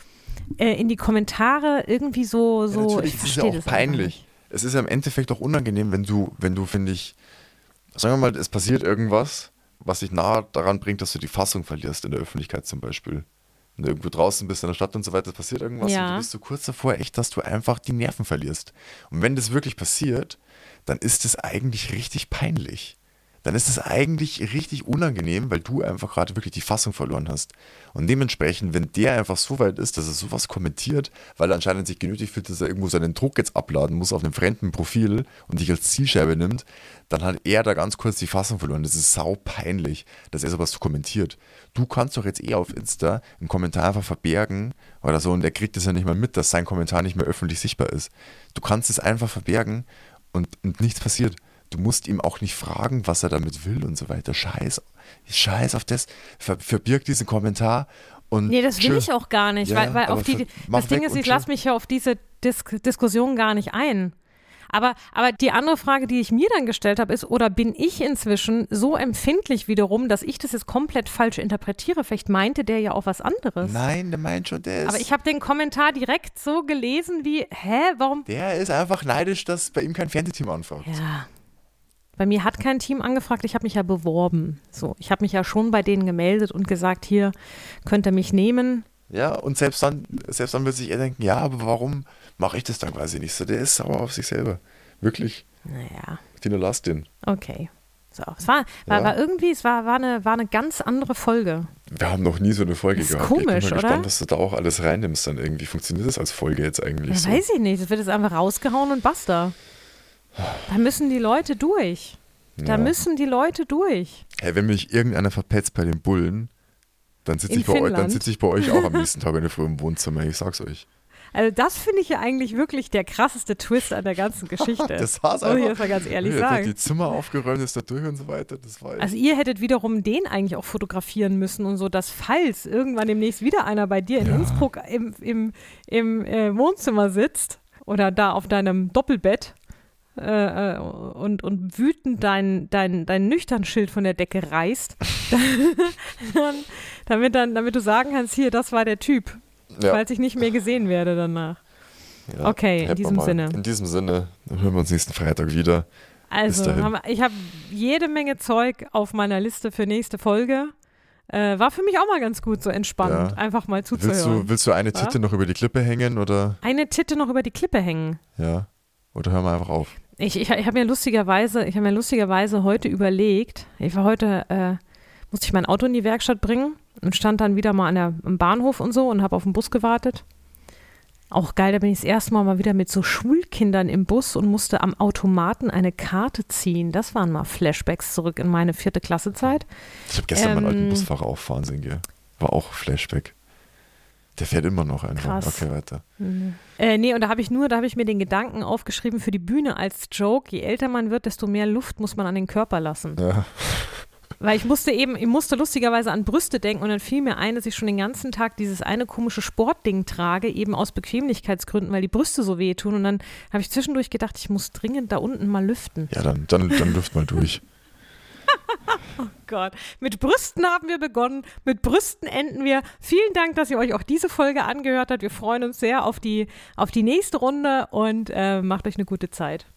in die Kommentare irgendwie so,
ja, natürlich, ich verstehe das. Ist ja auch peinlich. Es ist ja im Endeffekt auch unangenehm, wenn du, finde ich, sagen wir mal, es passiert irgendwas, was dich nahe daran bringt, dass du die Fassung verlierst in der Öffentlichkeit zum Beispiel. Wenn du irgendwo draußen bist in der Stadt und so weiter, es passiert irgendwas und du bist so kurz davor echt, dass du einfach die Nerven verlierst. Und wenn das wirklich passiert, dann ist es eigentlich richtig peinlich. Dann ist es eigentlich richtig unangenehm, weil du einfach gerade wirklich die Fassung verloren hast. Und dementsprechend, wenn der einfach so weit ist, dass er sowas kommentiert, weil er anscheinend sich genötigt fühlt, dass er irgendwo seinen Druck jetzt abladen muss auf einem fremden Profil und dich als Zielscheibe nimmt, dann hat er da ganz kurz die Fassung verloren. Das ist sau peinlich, dass er sowas kommentiert. Du kannst doch jetzt auf Insta einen Kommentar einfach verbergen oder so und er kriegt es ja nicht mal mit, dass sein Kommentar nicht mehr öffentlich sichtbar ist. Du kannst es einfach verbergen und nichts passiert. Du musst ihm auch nicht fragen, was er damit will und so weiter. Scheiß auf das. Verbirg diesen Kommentar und.
Nee, das will ich auch gar nicht,
ja,
weil auf das Ding ist, ich lasse mich ja auf diese Diskussion gar nicht ein. Aber die andere Frage, die ich mir dann gestellt habe, ist, oder bin ich inzwischen so empfindlich wiederum, dass ich das jetzt komplett falsch interpretiere? Vielleicht meinte der ja auch was anderes.
Nein, der meint schon das.
Aber ich habe den Kommentar direkt so gelesen wie, warum?
Der ist einfach neidisch, dass bei ihm kein Fernsehteam anfragt.
Ja. Bei mir hat kein Team angefragt, ich habe mich ja beworben. So, ich habe mich ja schon bei denen gemeldet und gesagt, hier, könnt ihr mich nehmen.
Ja, und selbst dann wird sich er denken, ja, aber warum mache ich das dann quasi nicht so? Der ist sauer auf sich selber. Wirklich.
Naja.
Tina, lass den.
Okay. So, es war eine ganz andere Folge.
Wir haben noch nie so eine Folge gehabt.
Komisch,
ich bin mal gespannt,
oder?
dass du da auch alles reinnimmst dann irgendwie. Funktioniert das als Folge jetzt eigentlich
Ja,
so?
weiß ich nicht. Das wird jetzt einfach rausgehauen und basta. Da müssen die Leute durch.
Hey, wenn mich irgendeiner verpetzt bei den Bullen, dann sitze ich bei euch auch am nächsten Tag in der Früh im Wohnzimmer. Ich sag's euch.
Also das finde ich ja eigentlich wirklich der krasseste Twist an der ganzen Geschichte.
Das war's
muss
einfach.
ich jetzt mal ganz ehrlich
Jetzt
sagen.
hat die Zimmer aufgeräumt, ist da durch und so weiter. Das war
Also ihr hättet wiederum den eigentlich auch fotografieren müssen und so, dass falls irgendwann demnächst wieder einer bei dir in Innsbruck im Wohnzimmer sitzt oder da auf deinem Doppelbett und wütend dein Nüchternschild von der Decke reißt, damit du sagen kannst, hier, das war der Typ. Ja. Falls ich nicht mehr gesehen werde danach. Ja, okay, in diesem Sinne.
In diesem Sinne, dann hören wir uns nächsten Freitag wieder.
Also, ich habe jede Menge Zeug auf meiner Liste für nächste Folge. War für mich auch mal ganz gut, so entspannt, einfach mal zuzuhören.
Willst du eine Titte noch über die Klippe hängen? Oder?
Eine Titte noch über die Klippe hängen?
Ja, oder hören wir einfach auf.
Ich habe mir lustigerweise heute überlegt, musste ich mein Auto in die Werkstatt bringen und stand dann wieder mal am Bahnhof und so und habe auf den Bus gewartet. Auch geil, da bin ich das erste Mal wieder mit so Schulkindern im Bus und musste am Automaten eine Karte ziehen. Das waren mal Flashbacks zurück in meine 4. Klassezeit.
Ich habe gestern meinen alten Busfahrer auch fahren sehen, gell? War auch Flashback. Der fährt immer noch einfach.
Krass.
Okay, weiter.
Nee, und da habe ich mir den Gedanken aufgeschrieben für die Bühne als Joke, je älter man wird, desto mehr Luft muss man an den Körper lassen.
Ja.
Weil ich musste lustigerweise an Brüste denken und dann fiel mir ein, dass ich schon den ganzen Tag dieses eine komische Sportding trage, eben aus Bequemlichkeitsgründen, weil die Brüste so wehtun. Und dann habe ich zwischendurch gedacht, ich muss dringend da unten mal lüften.
Ja, dann lüft mal durch.
Oh Gott. Mit Brüsten haben wir begonnen, mit Brüsten enden wir. Vielen Dank, dass ihr euch auch diese Folge angehört habt. Wir freuen uns sehr auf die nächste Runde und macht euch eine gute Zeit.